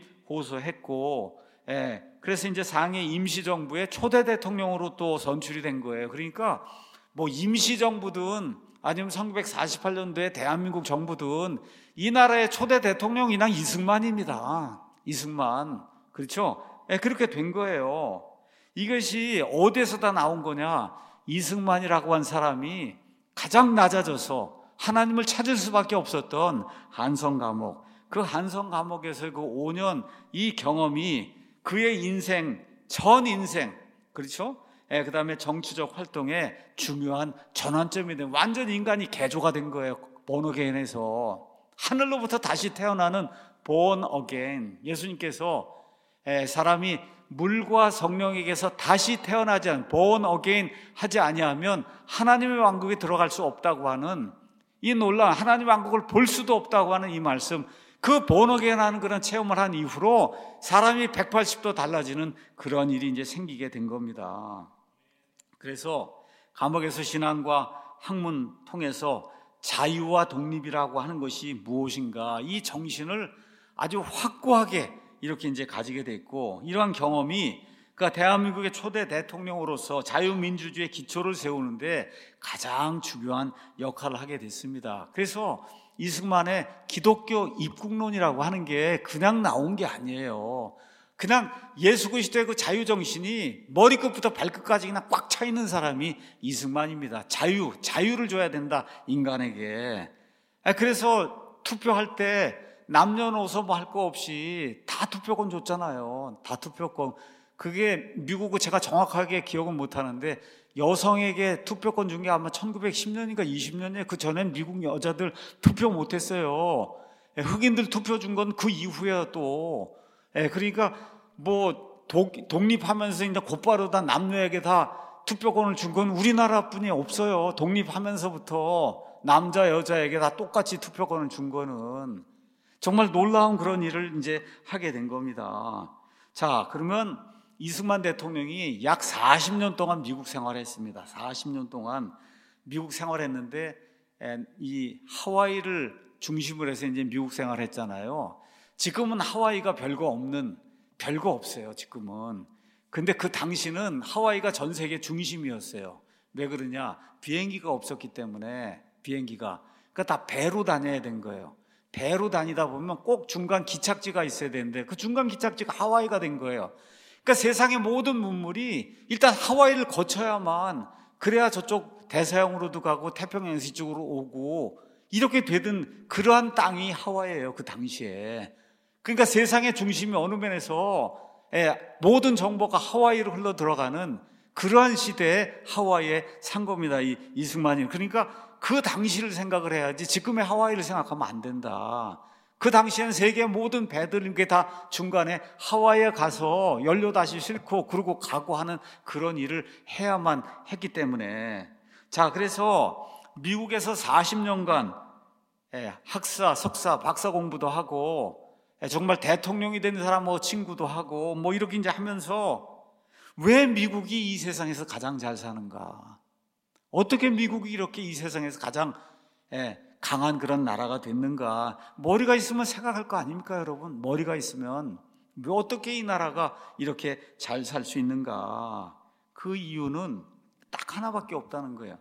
호소했고, 예, 그래서 이제 상해 임시정부의 초대 대통령으로 또 선출이 된 거예요. 그러니까 뭐 임시정부든 아니면 천구백사십팔 년도에 대한민국 정부든 이 나라의 초대 대통령이 그냥 이승만입니다. 이승만. 그렇죠? 예, 그렇게 된 거예요. 이것이 어디에서 다 나온 거냐? 이승만이라고 한 사람이 가장 낮아져서 하나님을 찾을 수밖에 없었던 한성 감옥, 그 한성 감옥에서 그 오 년 이 경험이 그의 인생, 전 인생, 그렇죠? 예, 그 다음에 정치적 활동에 중요한 전환점이 된, 완전 인간이 개조가 된 거예요. 본 어게인에서 하늘로부터 다시 태어나는 본 어게인. 예수님께서 예, 사람이 물과 성령에게서 다시 태어나지 않은 본 어게인 하지 아니하면 하나님의 왕국에 들어갈 수 없다고 하는 이 놀라운, 하나님의 왕국을 볼 수도 없다고 하는 이 말씀, 그 본 어게인 하는 그런 체험을 한 이후로 사람이 백팔십 도 달라지는 그런 일이 이제 생기게 된 겁니다. 그래서 감옥에서 신앙과 학문 통해서 자유와 독립이라고 하는 것이 무엇인가, 이 정신을 아주 확고하게 이렇게 이제 가지게 됐고, 이러한 경험이 그러니까 대한민국의 초대 대통령으로서 자유민주주의의 기초를 세우는데 가장 중요한 역할을 하게 됐습니다. 그래서 이승만의 기독교 입국론이라고 하는 게 그냥 나온 게 아니에요. 그냥 예수 그리스도의 그 자유정신이 머리끝부터 발끝까지 그냥 꽉 차 있는 사람이 이승만입니다. 자유, 자유를 줘야 된다, 인간에게. 그래서 투표할 때 남녀노소 뭐 할 거 없이 다 투표권 줬잖아요. 다 투표권. 그게 미국은 제가 정확하게 기억은 못하는데 여성에게 투표권 준 게 아마 천구백십 년인가 이십 년에, 그 전엔 미국 여자들 투표 못했어요. 흑인들 투표 준 건 그 이후에요 또. 그러니까 뭐 독립하면서 이제 곧바로 다 남녀에게 다 투표권을 준 건 우리나라뿐이 없어요. 독립하면서부터 남자 여자에게 다 똑같이 투표권을 준 거는 정말 놀라운 그런 일을 이제 하게 된 겁니다. 자, 그러면 이승만 대통령이 약 사십 년 동안 미국 생활했습니다. 사십 년 동안 미국 생활했는데 이 하와이를 중심으로 해서 이제 미국 생활했잖아요. 지금은 하와이가 별거 없는, 별거 없어요 지금은. 근데 그 당시는 하와이가 전 세계 중심이었어요. 왜 그러냐? 비행기가 없었기 때문에. 비행기가 그러니까 다 배로 다녀야 된 거예요. 배로 다니다 보면 꼭 중간 기착지가 있어야 되는데 그 중간 기착지가 하와이가 된 거예요. 그러니까 세상의 모든 문물이 일단 하와이를 거쳐야만, 그래야 저쪽 대서양으로도 가고 태평양 이쪽으로 오고 이렇게 되던 그러한 땅이 하와이예요, 그 당시에. 그러니까 세상의 중심이 어느 면에서 모든 정보가 하와이로 흘러 들어가는 그러한 시대에 하와이에 산 겁니다, 이 이승만이. 그러니까 그 당시를 생각을 해야지 지금의 하와이를 생각하면 안 된다. 그 당시엔 세계 모든 배들 게 다 중간에 하와이에 가서 연료 다시 싣고 그러고 가고 하는 그런 일을 해야만 했기 때문에. 자, 그래서 미국에서 사십 년간 학사, 석사, 박사 공부도 하고 정말 대통령이 된 사람 뭐 친구도 하고 뭐 이렇게 이제 하면서 왜 미국이 이 세상에서 가장 잘 사는가? 어떻게 미국이 이렇게 이 세상에서 가장 강한 그런 나라가 됐는가? 머리가 있으면 생각할 거 아닙니까, 여러분? 머리가 있으면 왜 어떻게 이 나라가 이렇게 잘 살 수 있는가? 그 이유는 딱 하나밖에 없다는 거예요.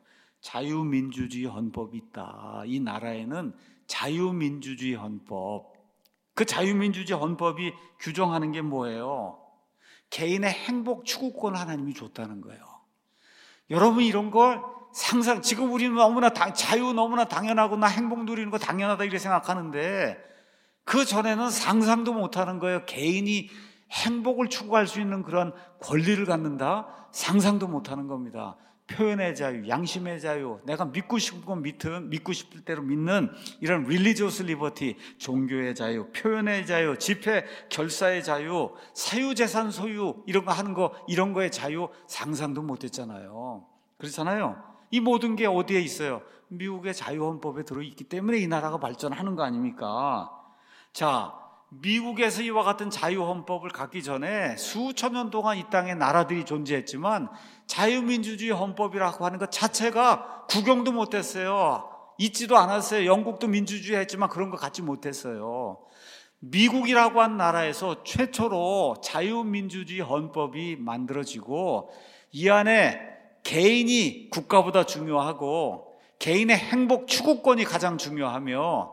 자유민주주의 헌법이 있다. 이 나라에는 자유민주주의 헌법. 그 자유민주주의 헌법이 규정하는 게 뭐예요? 개인의 행복 추구권을 하나님이 줬다는 거예요. 여러분, 이런 걸 상상, 지금 우리는 너무나 당, 자유 너무나 당연하고 나 행복 누리는 거 당연하다 이렇게 생각하는데 그 전에는 상상도 못하는 거예요. 개인이 행복을 추구할 수 있는 그런 권리를 갖는다? 상상도 못하는 겁니다. 표현의 자유, 양심의 자유, 내가 믿고 싶은 건 믿든, 믿고 싶을 대로 믿는 이런 religious liberty, 종교의 자유, 표현의 자유, 집회, 결사의 자유, 사유재산 소유 이런 거 하는 거, 이런 거의 자유 상상도 못했잖아요. 그렇잖아요. 이 모든 게 어디에 있어요? 미국의 자유헌법에 들어있기 때문에 이 나라가 발전하는 거 아닙니까? 자, 미국에서 이와 같은 자유헌법을 갖기 전에 수천 년 동안 이 땅에 나라들이 존재했지만 자유민주주의 헌법이라고 하는 것 자체가 구경도 못했어요. 있지도 않았어요. 영국도 민주주의 했지만 그런 거 갖지 못했어요. 미국이라고 한 나라에서 최초로 자유민주주의 헌법이 만들어지고 이 안에 개인이 국가보다 중요하고 개인의 행복 추구권이 가장 중요하며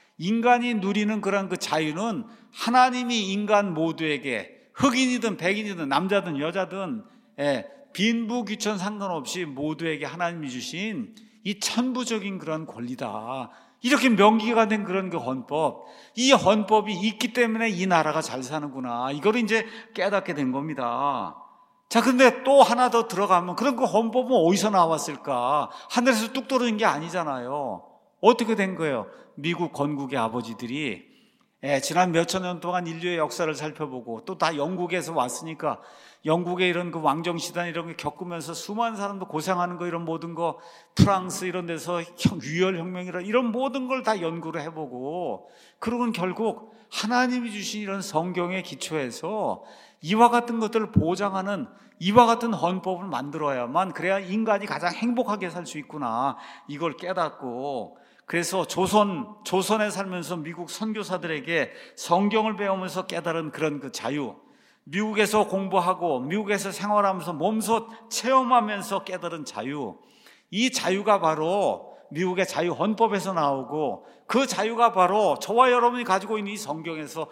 인간이 누리는 그런 그 자유는 하나님이 인간 모두에게 흑인이든 백인이든 남자든 여자든 예, 빈부귀천 상관없이 모두에게 하나님이 주신 이 천부적인 그런 권리다. 이렇게 명기가 된 그런 그 헌법, 이 헌법이 있기 때문에 이 나라가 잘 사는구나. 이걸 이제 깨닫게 된 겁니다. 자, 근데 또 하나 더 들어가면 그런 그 헌법은 어디서 나왔을까? 하늘에서 뚝 떨어진 게 아니잖아요. 어떻게 된 거예요? 미국 건국의 아버지들이 예, 지난 몇천 년 동안 인류의 역사를 살펴보고 또 다 영국에서 왔으니까 영국의 이런 그 왕정시단 이런 거 겪으면서 수많은 사람도 고생하는 거 이런 모든 거 프랑스 이런 데서 유혈혁명이라 이런 모든 걸 다 연구를 해보고 그러고는 결국 하나님이 주신 이런 성경의 기초에서 이와 같은 것들을 보장하는 이와 같은 헌법을 만들어야만 그래야 인간이 가장 행복하게 살 수 있구나 이걸 깨닫고 그래서 조선, 조선에 살면서 미국 선교사들에게 성경을 배우면서 깨달은 그런 그 자유, 미국에서 공부하고 미국에서 생활하면서 몸소 체험하면서 깨달은 자유, 이 자유가 바로 미국의 자유헌법에서 나오고 그 자유가 바로 저와 여러분이 가지고 있는 이 성경에서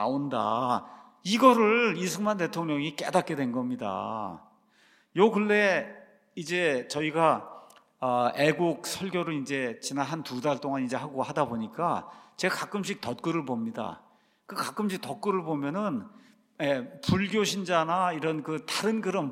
나온다. 이거를 이승만 대통령이 깨닫게 된 겁니다. 요 근래 이제 저희가 어, 애국 설교를 이제 지난 한 두 달 동안 이제 하고 하다 보니까 제가 가끔씩 덧글을 봅니다. 그 가끔씩 덧글을 보면은 예, 불교 신자나 이런 그 다른 그런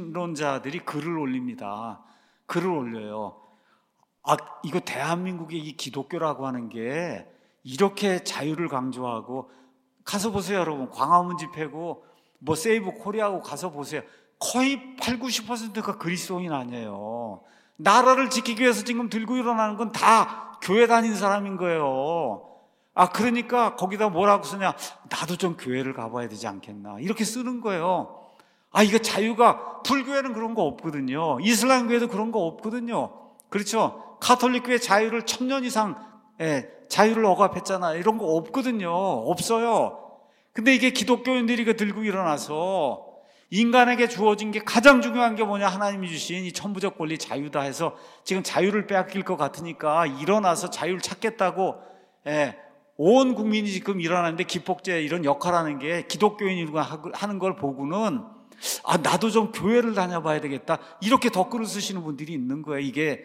무신론자들이 글을 올립니다. 글을 올려요. 아, 이거 대한민국의 이 기독교라고 하는 게 이렇게 자유를 강조하고 가서 보세요, 여러분. 광화문 집회고 뭐 세이브 코리아고 가서 보세요. 거의 팔, 구십 퍼센트가 그리스도인 아니에요. 나라를 지키기 위해서 지금 들고 일어나는 건 다 교회 다닌 사람인 거예요. 아, 그러니까 거기다 뭐라고 쓰냐? 나도 좀 교회를 가봐야 되지 않겠나? 이렇게 쓰는 거예요. 아, 이거 자유가, 불교에는 그런 거 없거든요. 이슬람교에도 그런 거 없거든요. 그렇죠? 가톨릭교회 자유를 천년 이상, 예, 자유를 억압했잖아요. 이런 거 없거든요. 없어요. 근데 이게 기독교인들이 이거 들고 일어나서 인간에게 주어진 게 가장 중요한 게 뭐냐? 하나님이 주신 이 천부적 권리 자유다 해서 지금 자유를 빼앗길 것 같으니까 일어나서 자유를 찾겠다고, 예, 온 국민이 지금 일어나는데 기폭제 이런 역할하는 게 기독교인이 하는 걸 보고는 아, 나도 좀 교회를 다녀봐야 되겠다, 이렇게 댓글을 쓰시는 분들이 있는 거예요. 이게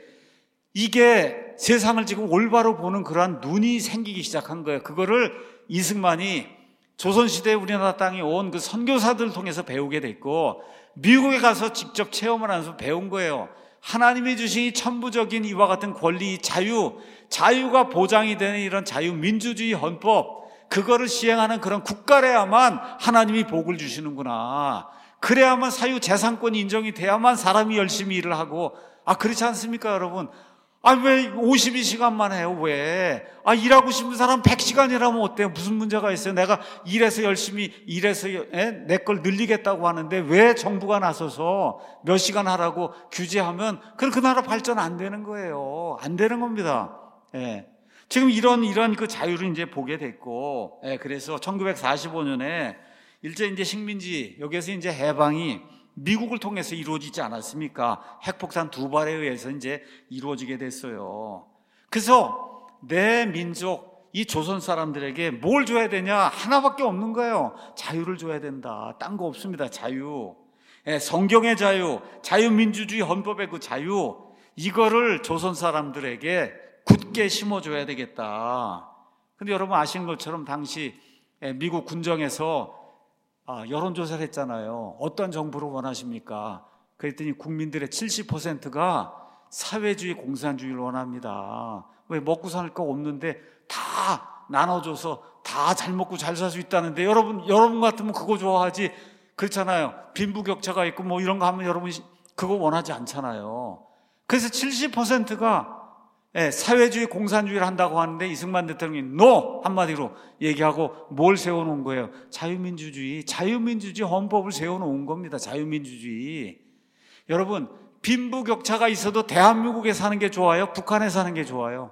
이게 세상을 지금 올바로 보는 그러한 눈이 생기기 시작한 거예요. 그거를 이승만이 조선시대에 우리나라 땅에 온 그 선교사들을 통해서 배우게 됐고, 미국에 가서 직접 체험을 하면서 배운 거예요. 하나님이 주신 이 천부적인 이와 같은 권리, 자유, 자유가 보장이 되는 이런 자유민주주의 헌법, 그거를 시행하는 그런 국가래야만 하나님이 복을 주시는구나. 그래야만 사유재산권이 인정이 돼야만 사람이 열심히 일을 하고, 아, 그렇지 않습니까, 여러분? 아, 왜 오십이 시간만 해요? 왜? 아, 일하고 싶은 사람 백 시간 일하면 어때요? 무슨 문제가 있어요? 내가 일해서 열심히 일해서 내 걸 늘리겠다고 하는데 왜 정부가 나서서 몇 시간 하라고 규제하면 그럼 그 나라 발전 안 되는 거예요. 안 되는 겁니다. 예. 지금 이런 이런 그 자유를 이제 보게 됐고, 예, 그래서 천구백사십오 년에 일제 이제 식민지 여기에서 이제 해방이 미국을 통해서 이루어지지 않았습니까? 핵폭탄 두 발에 의해서 이제 이루어지게 됐어요. 그래서 내 민족, 이 조선 사람들에게 뭘 줘야 되냐? 하나밖에 없는 거예요. 자유를 줘야 된다. 딴 거 없습니다. 자유. 예, 성경의 자유, 자유민주주의 헌법의 그 자유, 이거를 조선 사람들에게 굳게 심어줘야 되겠다. 근데 여러분 아시는 것처럼 당시 미국 군정에서 아, 여론조사를 했잖아요. 어떤 정부를 원하십니까? 그랬더니 국민들의 칠십 퍼센트가 사회주의 공산주의를 원합니다. 왜? 먹고 살 거 없는데 다 나눠줘서 다 잘 먹고 잘 살 수 있다는데, 여러분, 여러분 같으면 그거 좋아하지. 그렇잖아요. 빈부격차가 있고 뭐 이런 거 하면 여러분이 그거 원하지 않잖아요. 그래서 칠십 퍼센트가 예, 사회주의 공산주의를 한다고 하는데 이승만 대통령이 NO! 한마디로 얘기하고 뭘 세워놓은 거예요? 자유민주주의, 자유민주주의 헌법을 세워놓은 겁니다. 자유민주주의. 여러분, 빈부격차가 있어도 대한민국에 사는 게 좋아요? 북한에 사는 게 좋아요?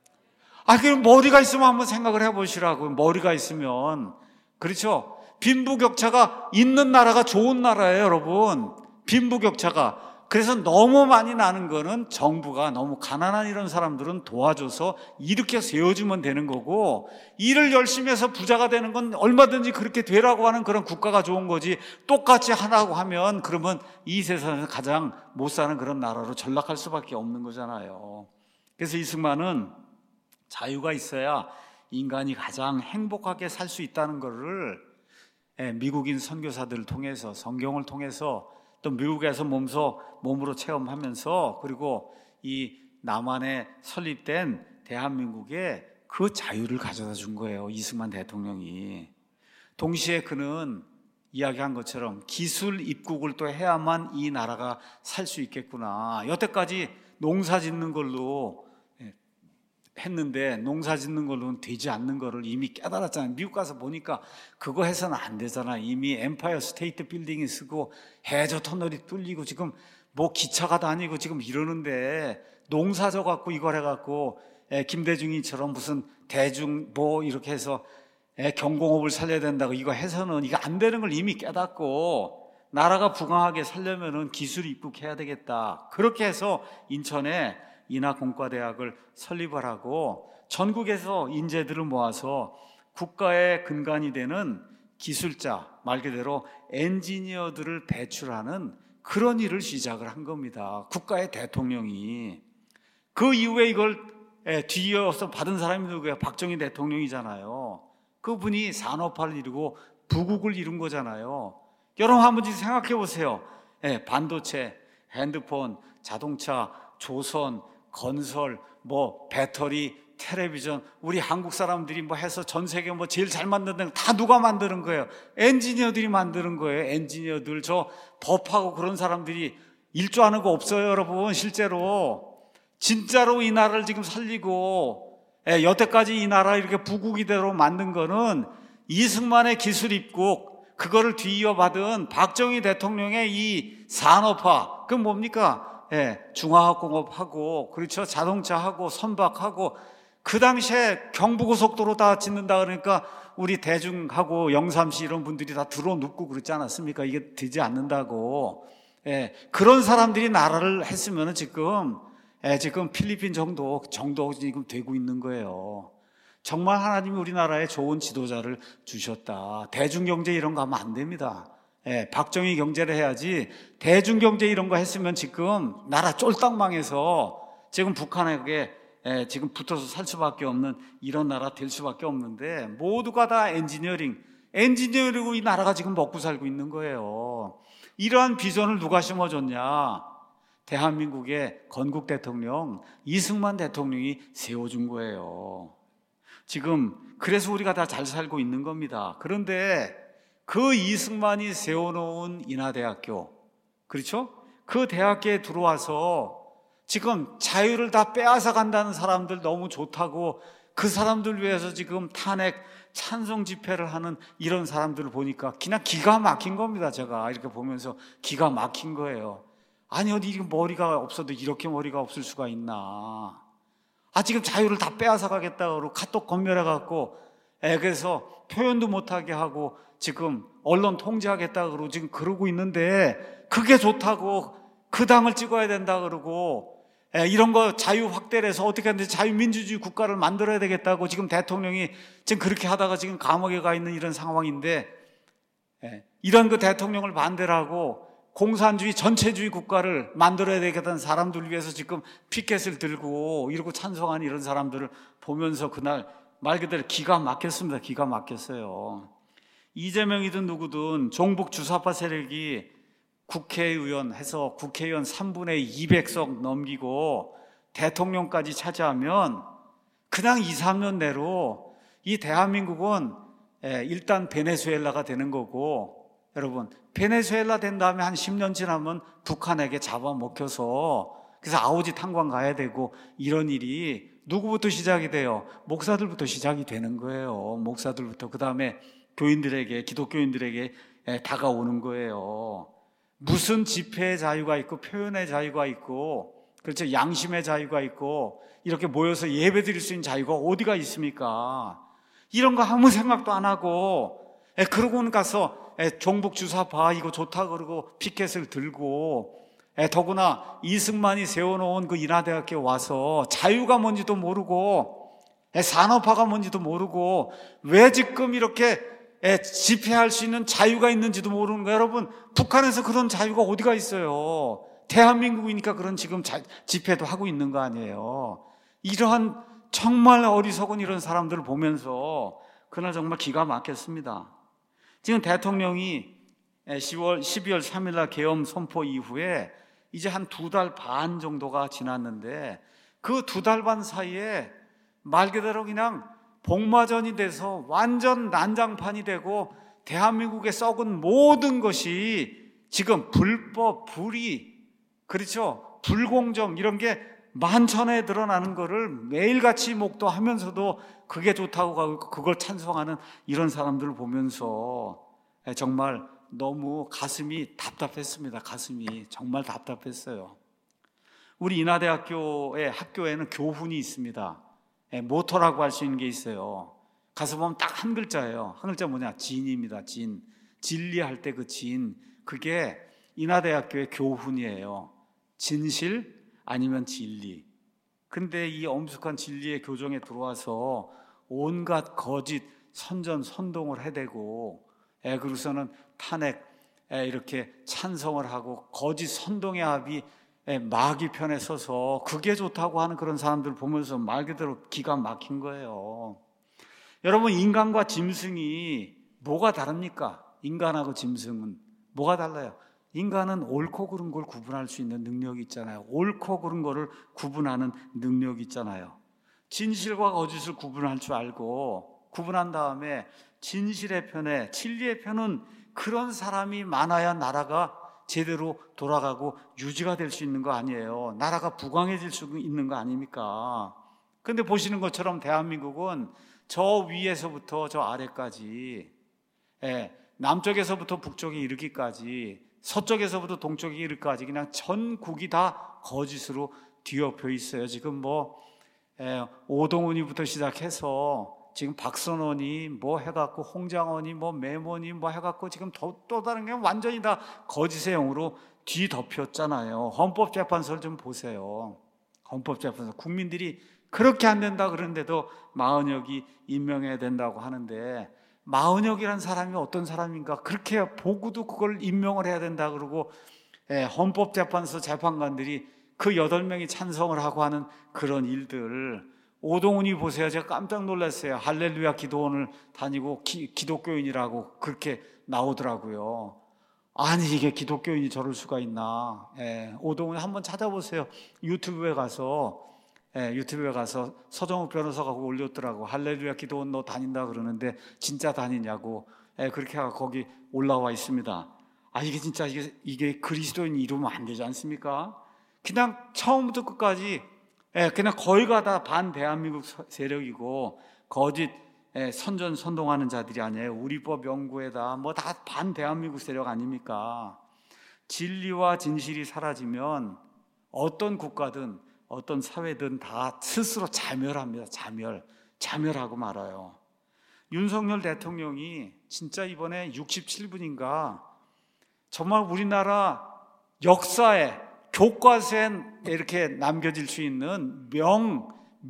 아, 그럼 머리가 있으면 한번 생각을 해보시라고요. 머리가 있으면. 그렇죠? 빈부격차가 있는 나라가 좋은 나라예요, 여러분. 빈부격차가. 그래서 너무 많이 나는 거는 정부가 너무 가난한 이런 사람들은 도와줘서 일으켜 세워주면 되는 거고, 일을 열심히 해서 부자가 되는 건 얼마든지 그렇게 되라고 하는 그런 국가가 좋은 거지, 똑같이 하라고 하면 그러면 이 세상에서 가장 못 사는 그런 나라로 전락할 수밖에 없는 거잖아요. 그래서 이승만은 자유가 있어야 인간이 가장 행복하게 살 수 있다는 거를 미국인 선교사들을 통해서, 성경을 통해서, 또 미국에서 몸소 몸으로 체험하면서, 그리고 이 남한에 설립된 대한민국에 그 자유를 가져다 준 거예요, 이승만 대통령이. 동시에 그는 이야기한 것처럼 기술 입국을 또 해야만 이 나라가 살 수 있겠구나. 여태까지 농사 짓는 걸로 했는데 농사 짓는 걸로는 되지 않는 거를 이미 깨달았잖아요. 미국 가서 보니까 그거 해서는 안 되잖아. 이미 엠파이어 스테이트 빌딩이 쓰고 해저 터널이 뚫리고 지금 뭐 기차가 다니고 지금 이러는데, 농사 져 갖고 이걸 해갖고 김대중이처럼 무슨 대중 뭐 이렇게 해서 경공업을 살려야 된다고 이거 해서는 이거 안 되는 걸 이미 깨닫고, 나라가 부강하게 살려면은 기술 입국해야 되겠다. 그렇게 해서 인천에 인하공과대학을 설립을 하고 전국에서 인재들을 모아서 국가의 근간이 되는 기술자, 말 그대로 엔지니어들을 배출하는 그런 일을 시작을 한 겁니다. 국가의 대통령이. 그 이후에 이걸 뒤이어서 받은 사람이 누구예요? 박정희 대통령이잖아요. 그분이 산업화를 이루고 부국을 이룬 거잖아요. 여러분 한번 생각해 보세요. 반도체, 핸드폰, 자동차, 조선, 건설, 뭐 배터리, 텔레비전, 우리 한국 사람들이 뭐 해서 전 세계 뭐 제일 잘 만드는 거 다 누가 만드는 거예요? 엔지니어들이 만드는 거예요. 엔지니어들. 저 법하고 그런 사람들이 일조하는 거 없어요, 여러분. 실제로 진짜로 이 나라를 지금 살리고, 예, 여태까지 이 나라 이렇게 부국이대로 만든 거는 이승만의 기술 입국, 그거를 뒤이어 받은 박정희 대통령의 이 산업화. 그건 뭡니까? 예, 중화학공업하고, 그렇죠, 자동차하고 선박하고, 그 당시에 경부고속도로 다 짓는다 그러니까 우리 대중하고 영삼시 이런 분들이 다 들어눕고 그러지 않았습니까? 이게 되지 않는다고. 예, 그런 사람들이 나라를 했으면 지금, 예, 지금 필리핀 정도, 정도 지금 되고 있는 거예요. 정말 하나님이 우리나라에 좋은 지도자를 주셨다. 대중경제 이런 거 하면 안 됩니다. 예, 박정희 경제를 해야지 대중경제 이런 거 했으면 지금 나라 쫄딱 망해서 지금 북한에게 예, 지금 붙어서 살 수밖에 없는 이런 나라 될 수밖에 없는데 모두가 다 엔지니어링, 엔지니어링으로 이 나라가 지금 먹고 살고 있는 거예요. 이러한 비전을 누가 심어줬냐? 대한민국의 건국 대통령 이승만 대통령이 세워준 거예요. 지금 그래서 우리가 다 잘 살고 있는 겁니다. 그런데 그 이승만이 세워놓은 인하대학교, 그렇죠? 그 대학교에 들어와서 지금 자유를 다 빼앗아 간다는 사람들 너무 좋다고 그 사람들 위해서 지금 탄핵 찬송 집회를 하는 이런 사람들을 보니까 그냥 기가 막힌 겁니다. 제가 이렇게 보면서 기가 막힌 거예요. 아니 어디 머리가 없어도 이렇게 머리가 없을 수가 있나. 아 지금 자유를 다 빼앗아 가겠다고 카톡 건멸해갖고 그래서 표현도 못하게 하고 지금 언론 통제하겠다 그러고 지금 그러고 있는데 그게 좋다고 그 당을 찍어야 된다 그러고 이런 거 자유 확대를 해서 어떻게 하는데 자유민주주의 국가를 만들어야 되겠다고 지금 대통령이 지금 그렇게 하다가 지금 감옥에 가 있는 이런 상황인데 이런 그 대통령을 반대를 하고 공산주의 전체주의 국가를 만들어야 되겠다는 사람들 위해서 지금 피켓을 들고 이러고 찬송하는 이런 사람들을 보면서 그날 말 그대로 기가 막혔습니다. 기가 막혔어요. 이재명이든 누구든 종북 주사파 세력이 국회의원 해서 국회의원 삼분의 이백 석 넘기고 대통령까지 차지하면 그냥 이, 삼 년 내로 이 대한민국은 일단 베네수엘라가 되는 거고 여러분 베네수엘라 된 다음에 한 십 년 지나면 북한에게 잡아먹혀서 그래서 아우지 탄광 가야 되고 이런 일이 누구부터 시작이 돼요? 목사들부터 시작이 되는 거예요. 목사들부터 그 다음에 교인들에게 기독교인들에게 다가오는 거예요. 무슨 집회의 자유가 있고 표현의 자유가 있고 그렇죠 양심의 자유가 있고 이렇게 모여서 예배 드릴 수 있는 자유가 어디가 있습니까? 이런 거 아무 생각도 안 하고 그러고는 가서 종북 주사파 이거 좋다 그러고 피켓을 들고 더구나 이승만이 세워놓은 그 인하대학교에 와서 자유가 뭔지도 모르고 산업화가 뭔지도 모르고 왜 지금 이렇게 집회할 수 있는 자유가 있는지도 모르는 거예요. 여러분 북한에서 그런 자유가 어디가 있어요? 대한민국이니까 그런 지금 자, 집회도 하고 있는 거 아니에요. 이러한 정말 어리석은 이런 사람들을 보면서 그날 정말 기가 막혔습니다. 지금 대통령이 시월, 십이월 삼일 날 계엄 선포 이후에 이제 한 두 달 반 정도가 지났는데 그 두 달 반 사이에 말 그대로 그냥 복마전이 돼서 완전 난장판이 되고 대한민국에 썩은 모든 것이 지금 불법, 불의, 그렇죠? 불공정 이런 게 만천하에 드러나는 거를 매일같이 목도하면서도 그게 좋다고 하고 그걸 찬송하는 이런 사람들을 보면서 정말 너무 가슴이 답답했습니다. 가슴이 정말 답답했어요. 우리 인하대학교의 학교에는 교훈이 있습니다. 모토라고 할 수 있는 게 있어요. 가서 보면 딱 한 글자예요. 한 글자 뭐냐? 진입니다. 진. 진리할 때 그 진. 그게 인하대학교의 교훈이에요. 진실 아니면 진리. 근데 이 엄숙한 진리의 교정에 들어와서 온갖 거짓, 선전, 선동을 해대고 에, 그러고서는 탄핵 에, 이렇게 찬성을 하고 거짓 선동의 합이 마귀 편에 서서 그게 좋다고 하는 그런 사람들을 보면서 말 그대로 기가 막힌 거예요. 여러분 인간과 짐승이 뭐가 다릅니까? 인간하고 짐승은 뭐가 달라요? 인간은 옳고 그른 걸 구분할 수 있는 능력이 있잖아요. 옳고 그른 거를 구분하는 능력이 있잖아요. 진실과 거짓을 구분할 줄 알고 구분한 다음에 진실의 편에 진리의 편은 그런 사람이 많아야 나라가 제대로 돌아가고 유지가 될 수 있는 거 아니에요. 나라가 부강해질 수 있는 거 아닙니까? 그런데 보시는 것처럼 대한민국은 저 위에서부터 저 아래까지 예, 남쪽에서부터 북쪽에 이르기까지 서쪽에서부터 동쪽에 이르기까지 그냥 전국이 다 거짓으로 뒤엎여 있어요. 지금 뭐 예, 오동훈이부터 시작해서 지금 박선원이 뭐 해갖고 홍장원이 뭐 매몬이 뭐 해갖고 지금 또, 또 다른 게 완전히 다 거짓의 영으로 뒤덮였잖아요. 헌법재판소를 좀 보세요. 헌법재판소 국민들이 그렇게 안 된다 그러는데도 마은혁이 임명해야 된다고 하는데, 마은혁이라는 사람이 어떤 사람인가, 그렇게 보고도 그걸 임명을 해야 된다 그러고 예, 헌법재판소 재판관들이 그 여덟 명이 찬성을 하고 하는 그런 일들. 오동훈이 보세요. 제가 깜짝 놀랐어요. 할렐루야 기도원을 다니고 기, 기독교인이라고 그렇게 나오더라고요. 아니 이게 기독교인이 저럴 수가 있나. 예, 오동훈 한번 찾아보세요. 유튜브에 가서 예, 유튜브에 가서 서정욱 변호사가 올렸더라고. 할렐루야 기도원 너 다닌다 그러는데 진짜 다니냐고. 예, 그렇게 하고 거기 올라와 있습니다. 아 이게 진짜 이게, 이게 그리스도인 이루면 안 되지 않습니까? 그냥 처음부터 끝까지 예, 그냥 거의가 다 반 대한민국 세력이고 거짓 예, 선전 선동하는 자들이 아니에요. 우리법 연구에다 뭐 다 반 대한민국 세력 아닙니까? 진리와 진실이 사라지면 어떤 국가든 어떤 사회든 다 스스로 자멸합니다. 자멸, 자멸하고 말아요. 윤석열 대통령이 진짜 이번에 육십칠 분인가 정말 우리나라 역사에 교과서에 이렇게 남겨질 수 있는 명,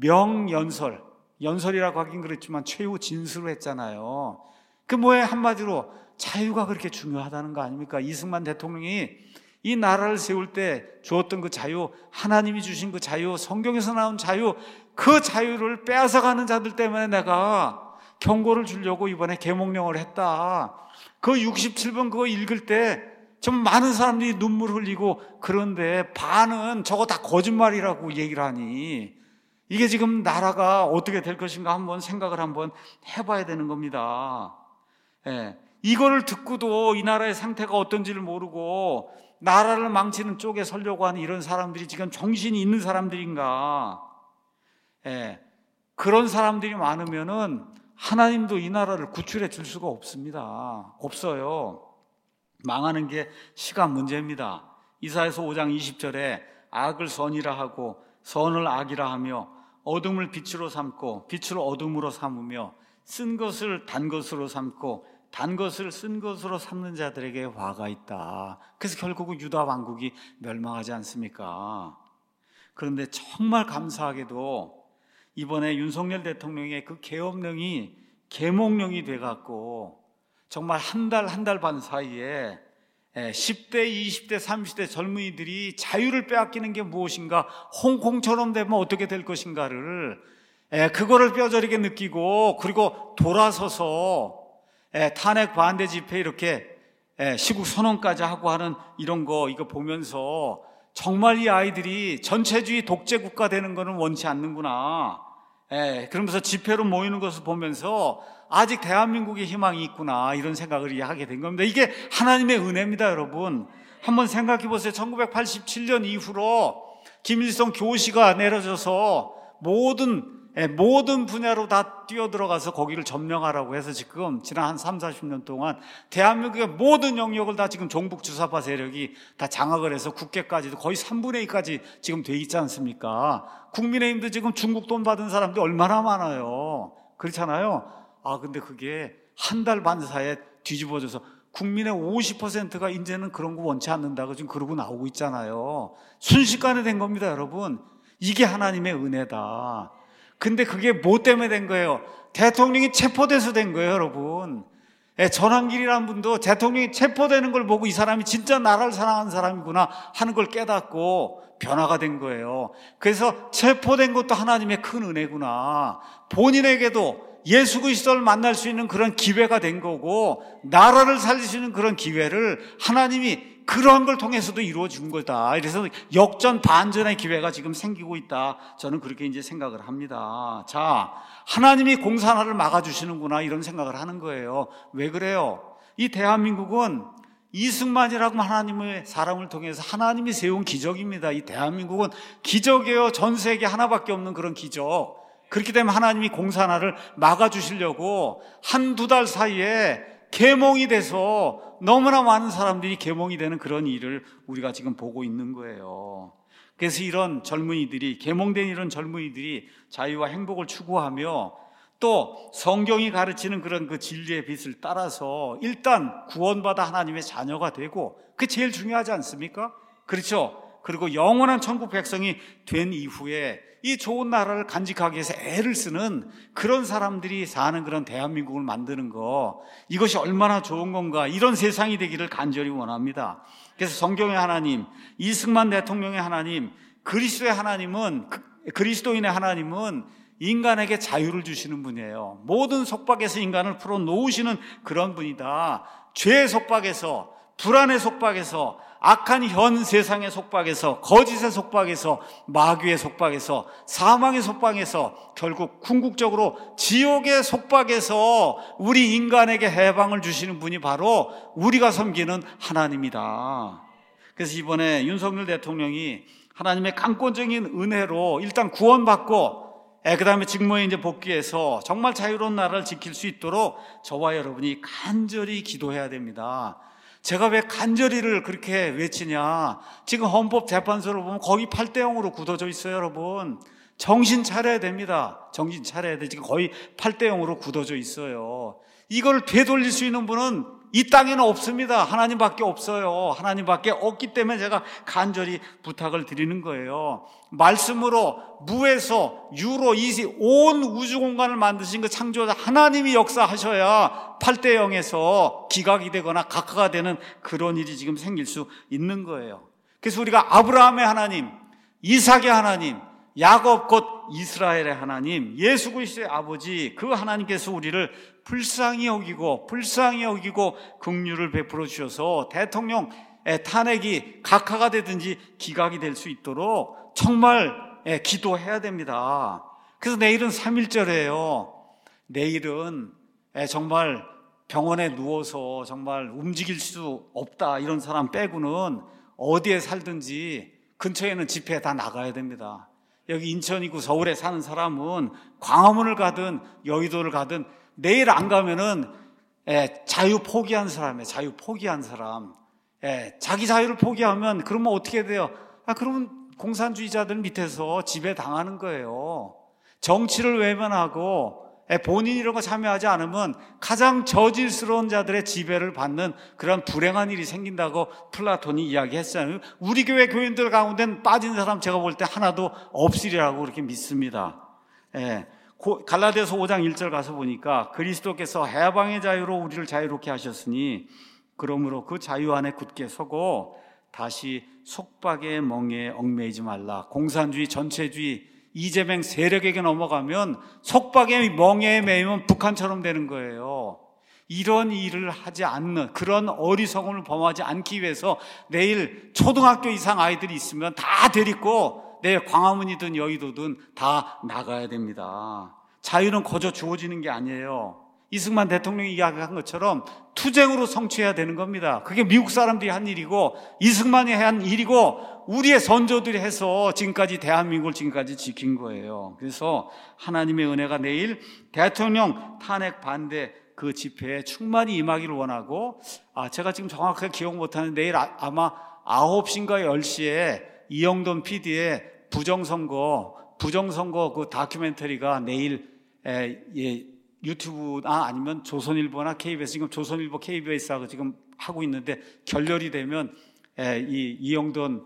명연설, 연설이라고 하긴 그렇지만 최후 진술을 했잖아요. 그 뭐에 한마디로 자유가 그렇게 중요하다는 거 아닙니까? 이승만 대통령이 이 나라를 세울 때 주었던 그 자유, 하나님이 주신 그 자유, 성경에서 나온 자유, 그 자유를 빼앗아가는 자들 때문에 내가 경고를 주려고 이번에 계몽령을 했다. 그 육십칠 번 그거 읽을 때 좀 많은 사람들이 눈물 흘리고, 그런데 반은 저거 다 거짓말이라고 얘기를 하니 이게 지금 나라가 어떻게 될 것인가 한번 생각을 한번 해봐야 되는 겁니다. 예, 이거를 듣고도 이 나라의 상태가 어떤지를 모르고 나라를 망치는 쪽에 서려고 하는 이런 사람들이 지금 정신이 있는 사람들인가? 예, 그런 사람들이 많으면은 하나님도 이 나라를 구출해 줄 수가 없습니다. 없어요. 망하는 게 시간 문제입니다. 이사야서 오 장 이십 절에 악을 선이라 하고 선을 악이라 하며 어둠을 빛으로 삼고 빛을 어둠으로 삼으며 쓴 것을 단 것으로 삼고 단 것을 쓴 것으로 삼는 자들에게 화가 있다. 그래서 결국은 유다 왕국이 멸망하지 않습니까? 그런데 정말 감사하게도 이번에 윤석열 대통령의 그 계엄령이 계몽령이 돼갖고 정말 한 달, 한 달 반 사이에 십 대, 이십 대, 삼십 대 젊은이들이 자유를 빼앗기는 게 무엇인가, 홍콩처럼 되면 어떻게 될 것인가를 그거를 뼈저리게 느끼고, 그리고 돌아서서 탄핵 반대 집회 이렇게 시국 선언까지 하고 하는 이런 거 이거 보면서 정말 이 아이들이 전체주의 독재 국가 되는 거는 원치 않는구나. 그러면서 집회로 모이는 것을 보면서 아직 대한민국에 희망이 있구나, 이런 생각을 하게 된 겁니다. 이게 하나님의 은혜입니다, 여러분. 한번 생각해 보세요. 천구백팔십칠 년 이후로 김일성 교시가 내려져서 모든 모든 분야로 다 뛰어들어가서 거기를 점령하라고 해서 지금 지난 한 삼사십 년 동안 대한민국의 모든 영역을 다 지금 종북 주사파 세력이 다 장악을 해서 국회까지도 거의 삼분의 이까지 지금 돼 있지 않습니까? 국민의힘도 지금 중국 돈 받은 사람들이 얼마나 많아요. 그렇잖아요. 아 근데 그게 한 달 반 사이에 뒤집어져서 국민의 오십 퍼센트가 이제는 그런 거 원치 않는다고 지금 그러고 나오고 있잖아요. 순식간에 된 겁니다, 여러분. 이게 하나님의 은혜다. 근데 그게 뭐 때문에 된 거예요? 대통령이 체포돼서 된 거예요, 여러분. 전환길이라는 분도 대통령이 체포되는 걸 보고 이 사람이 진짜 나라를 사랑하는 사람이구나 하는 걸 깨닫고 변화가 된 거예요. 그래서 체포된 것도 하나님의 큰 은혜구나. 본인에게도 예수 그리스도를 만날 수 있는 그런 기회가 된 거고, 나라를 살릴 수 있는 그런 기회를 하나님이 그러한 걸 통해서도 이루어 준 거다. 그래서 역전 반전의 기회가 지금 생기고 있다. 저는 그렇게 이제 생각을 합니다. 자, 하나님이 공산화를 막아주시는구나, 이런 생각을 하는 거예요. 왜 그래요? 이 대한민국은 이승만이라고 하나님의 사람을 통해서 하나님이 세운 기적입니다. 이 대한민국은 기적이에요. 전 세계 하나밖에 없는 그런 기적. 그렇기 때문에 하나님이 공산화를 막아주시려고 한두 달 사이에 계몽이 돼서 너무나 많은 사람들이 계몽이 되는 그런 일을 우리가 지금 보고 있는 거예요. 그래서 이런 젊은이들이, 계몽된 이런 젊은이들이 자유와 행복을 추구하며 또 성경이 가르치는 그런 그 진리의 빛을 따라서 일단 구원받아 하나님의 자녀가 되고, 그게 제일 중요하지 않습니까? 그렇죠? 그리고 영원한 천국 백성이 된 이후에 이 좋은 나라를 간직하기 위해서 애를 쓰는 그런 사람들이 사는 그런 대한민국을 만드는 거, 이것이 얼마나 좋은 건가, 이런 세상이 되기를 간절히 원합니다. 그래서 성경의 하나님, 이승만 대통령의 하나님, 그리스도의 하나님은, 그리스도인의 하나님은 인간에게 자유를 주시는 분이에요. 모든 속박에서 인간을 풀어놓으시는 그런 분이다. 죄의 속박에서, 불안의 속박에서, 악한 현 세상의 속박에서, 거짓의 속박에서, 마귀의 속박에서, 사망의 속박에서, 결국 궁극적으로 지옥의 속박에서 우리 인간에게 해방을 주시는 분이 바로 우리가 섬기는 하나님이다. 그래서 이번에 윤석열 대통령이 하나님의 강권적인 은혜로 일단 구원받고, 그 다음에 직무에 이제 복귀해서 정말 자유로운 나라를 지킬 수 있도록 저와 여러분이 간절히 기도해야 됩니다. 제가 왜 간절히를 그렇게 외치냐? 지금 헌법재판소를 보면 거의 팔 대 영으로 굳어져 있어요, 여러분. 정신 차려야 됩니다. 정신 차려야 돼. 지금 거의 팔 대 영으로 굳어져 있어요. 이걸 되돌릴 수 있는 분은 이 땅에는 없습니다. 하나님밖에 없어요. 하나님밖에 없기 때문에 제가 간절히 부탁을 드리는 거예요. 말씀으로 무에서 유로 이시 온 우주 공간을 만드신 그 창조자 하나님이 역사하셔야 팔 대 영에서 기각이 되거나 각하가 되는 그런 일이 지금 생길 수 있는 거예요. 그래서 우리가 아브라함의 하나님, 이삭의 하나님, 야곱 곧 이스라엘의 하나님, 예수 그리스도의 아버지, 그 하나님께서 우리를 불쌍히 여기고 불쌍히 여기고 긍휼을 베풀어 주셔서 대통령 탄핵이 각하가 되든지 기각이 될 수 있도록 정말 기도해야 됩니다. 그래서 내일은 삼일절이에요. 내일은 정말 병원에 누워서 정말 움직일 수 없다 이런 사람 빼고는 어디에 살든지 근처에는 집회에 다 나가야 됩니다. 여기 인천이고 서울에 사는 사람은 광화문을 가든 여의도를 가든 내일 안 가면은 에, 자유 포기한 사람이에요. 자유 포기한 사람. 에, 자기 자유를 포기하면 그러면 어떻게 돼요? 아, 그러면 공산주의자들 밑에서 지배 당하는 거예요. 정치를 외면하고 에, 본인이 이런 거 참여하지 않으면 가장 저질스러운 자들의 지배를 받는 그런 불행한 일이 생긴다고 플라톤이 이야기했잖아요. 우리 교회 교인들 가운데는 빠진 사람 제가 볼 때 하나도 없으리라고 그렇게 믿습니다. 예. 갈라디아서 오 장 일 절 가서 보니까 그리스도께서 해방의 자유로 우리를 자유롭게 하셨으니 그러므로 그 자유 안에 굳게 서고 다시 속박의 멍에 얽매이지 말라. 공산주의, 전체주의, 이재명 세력에게 넘어가면 속박의 멍에에 매이면 북한처럼 되는 거예요. 이런 일을 하지 않는, 그런 어리석음을 범하지 않기 위해서 내일 초등학교 이상 아이들이 있으면 다 데리고 내일 광화문이든 여의도든 다 나가야 됩니다. 자유는 거저 주어지는 게 아니에요. 이승만 대통령이 이야기한 것처럼 투쟁으로 성취해야 되는 겁니다. 그게 미국 사람들이 한 일이고 이승만이 한 일이고 우리의 선조들이 해서 지금까지 대한민국을 지금까지 지킨 거예요. 그래서 하나님의 은혜가 내일 대통령 탄핵 반대 그 집회에 충만히 임하기를 원하고, 아, 제가 지금 정확하게 기억 못하는데 내일 아, 아마 아홉 시인가 열 시에 이영돈 피디의 부정선거 부정선거 그 다큐멘터리가 내일 에, 예, 유튜브나 아니면 조선일보나 케이비에스, 지금 조선일보 케이비에스하고 지금 하고 있는데 결렬이 되면 에, 이 이영돈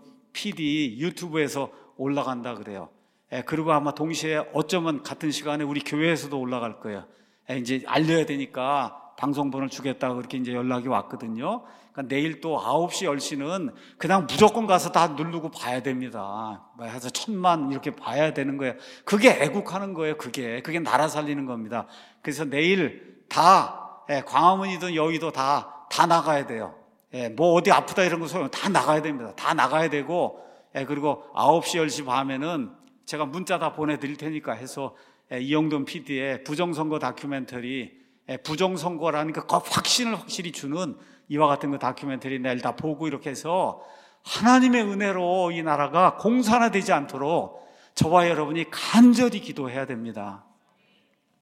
피디 유튜브에서 올라간다 그래요. 에, 그리고 아마 동시에 어쩌면 같은 시간에 우리 교회에서도 올라갈 거예요. 에, 이제 알려야 되니까 방송번호를 주겠다고 그렇게 이제 연락이 왔거든요. 그러니까 내일 또 아홉 시, 열 시는 그냥 무조건 가서 다 누르고 봐야 됩니다. 해서 천만 이렇게 봐야 되는 거예요. 그게 애국하는 거예요. 그게. 그게 나라 살리는 겁니다. 그래서 내일 다, 예, 광화문이든 여의도 다, 다 나가야 돼요. 예, 뭐 어디 아프다 이런 거 소용, 다 나가야 됩니다. 다 나가야 되고, 예, 그리고 아홉 시, 열 시 밤에는 제가 문자 다 보내드릴 테니까 해서 예, 이영돈 피디의 부정선거 다큐멘터리, 예, 부정선거라는 그 확신을 확실히 주는 이와 같은 그 다큐멘터리 내일 다 보고 이렇게 해서 하나님의 은혜로 이 나라가 공산화되지 않도록 저와 여러분이 간절히 기도해야 됩니다.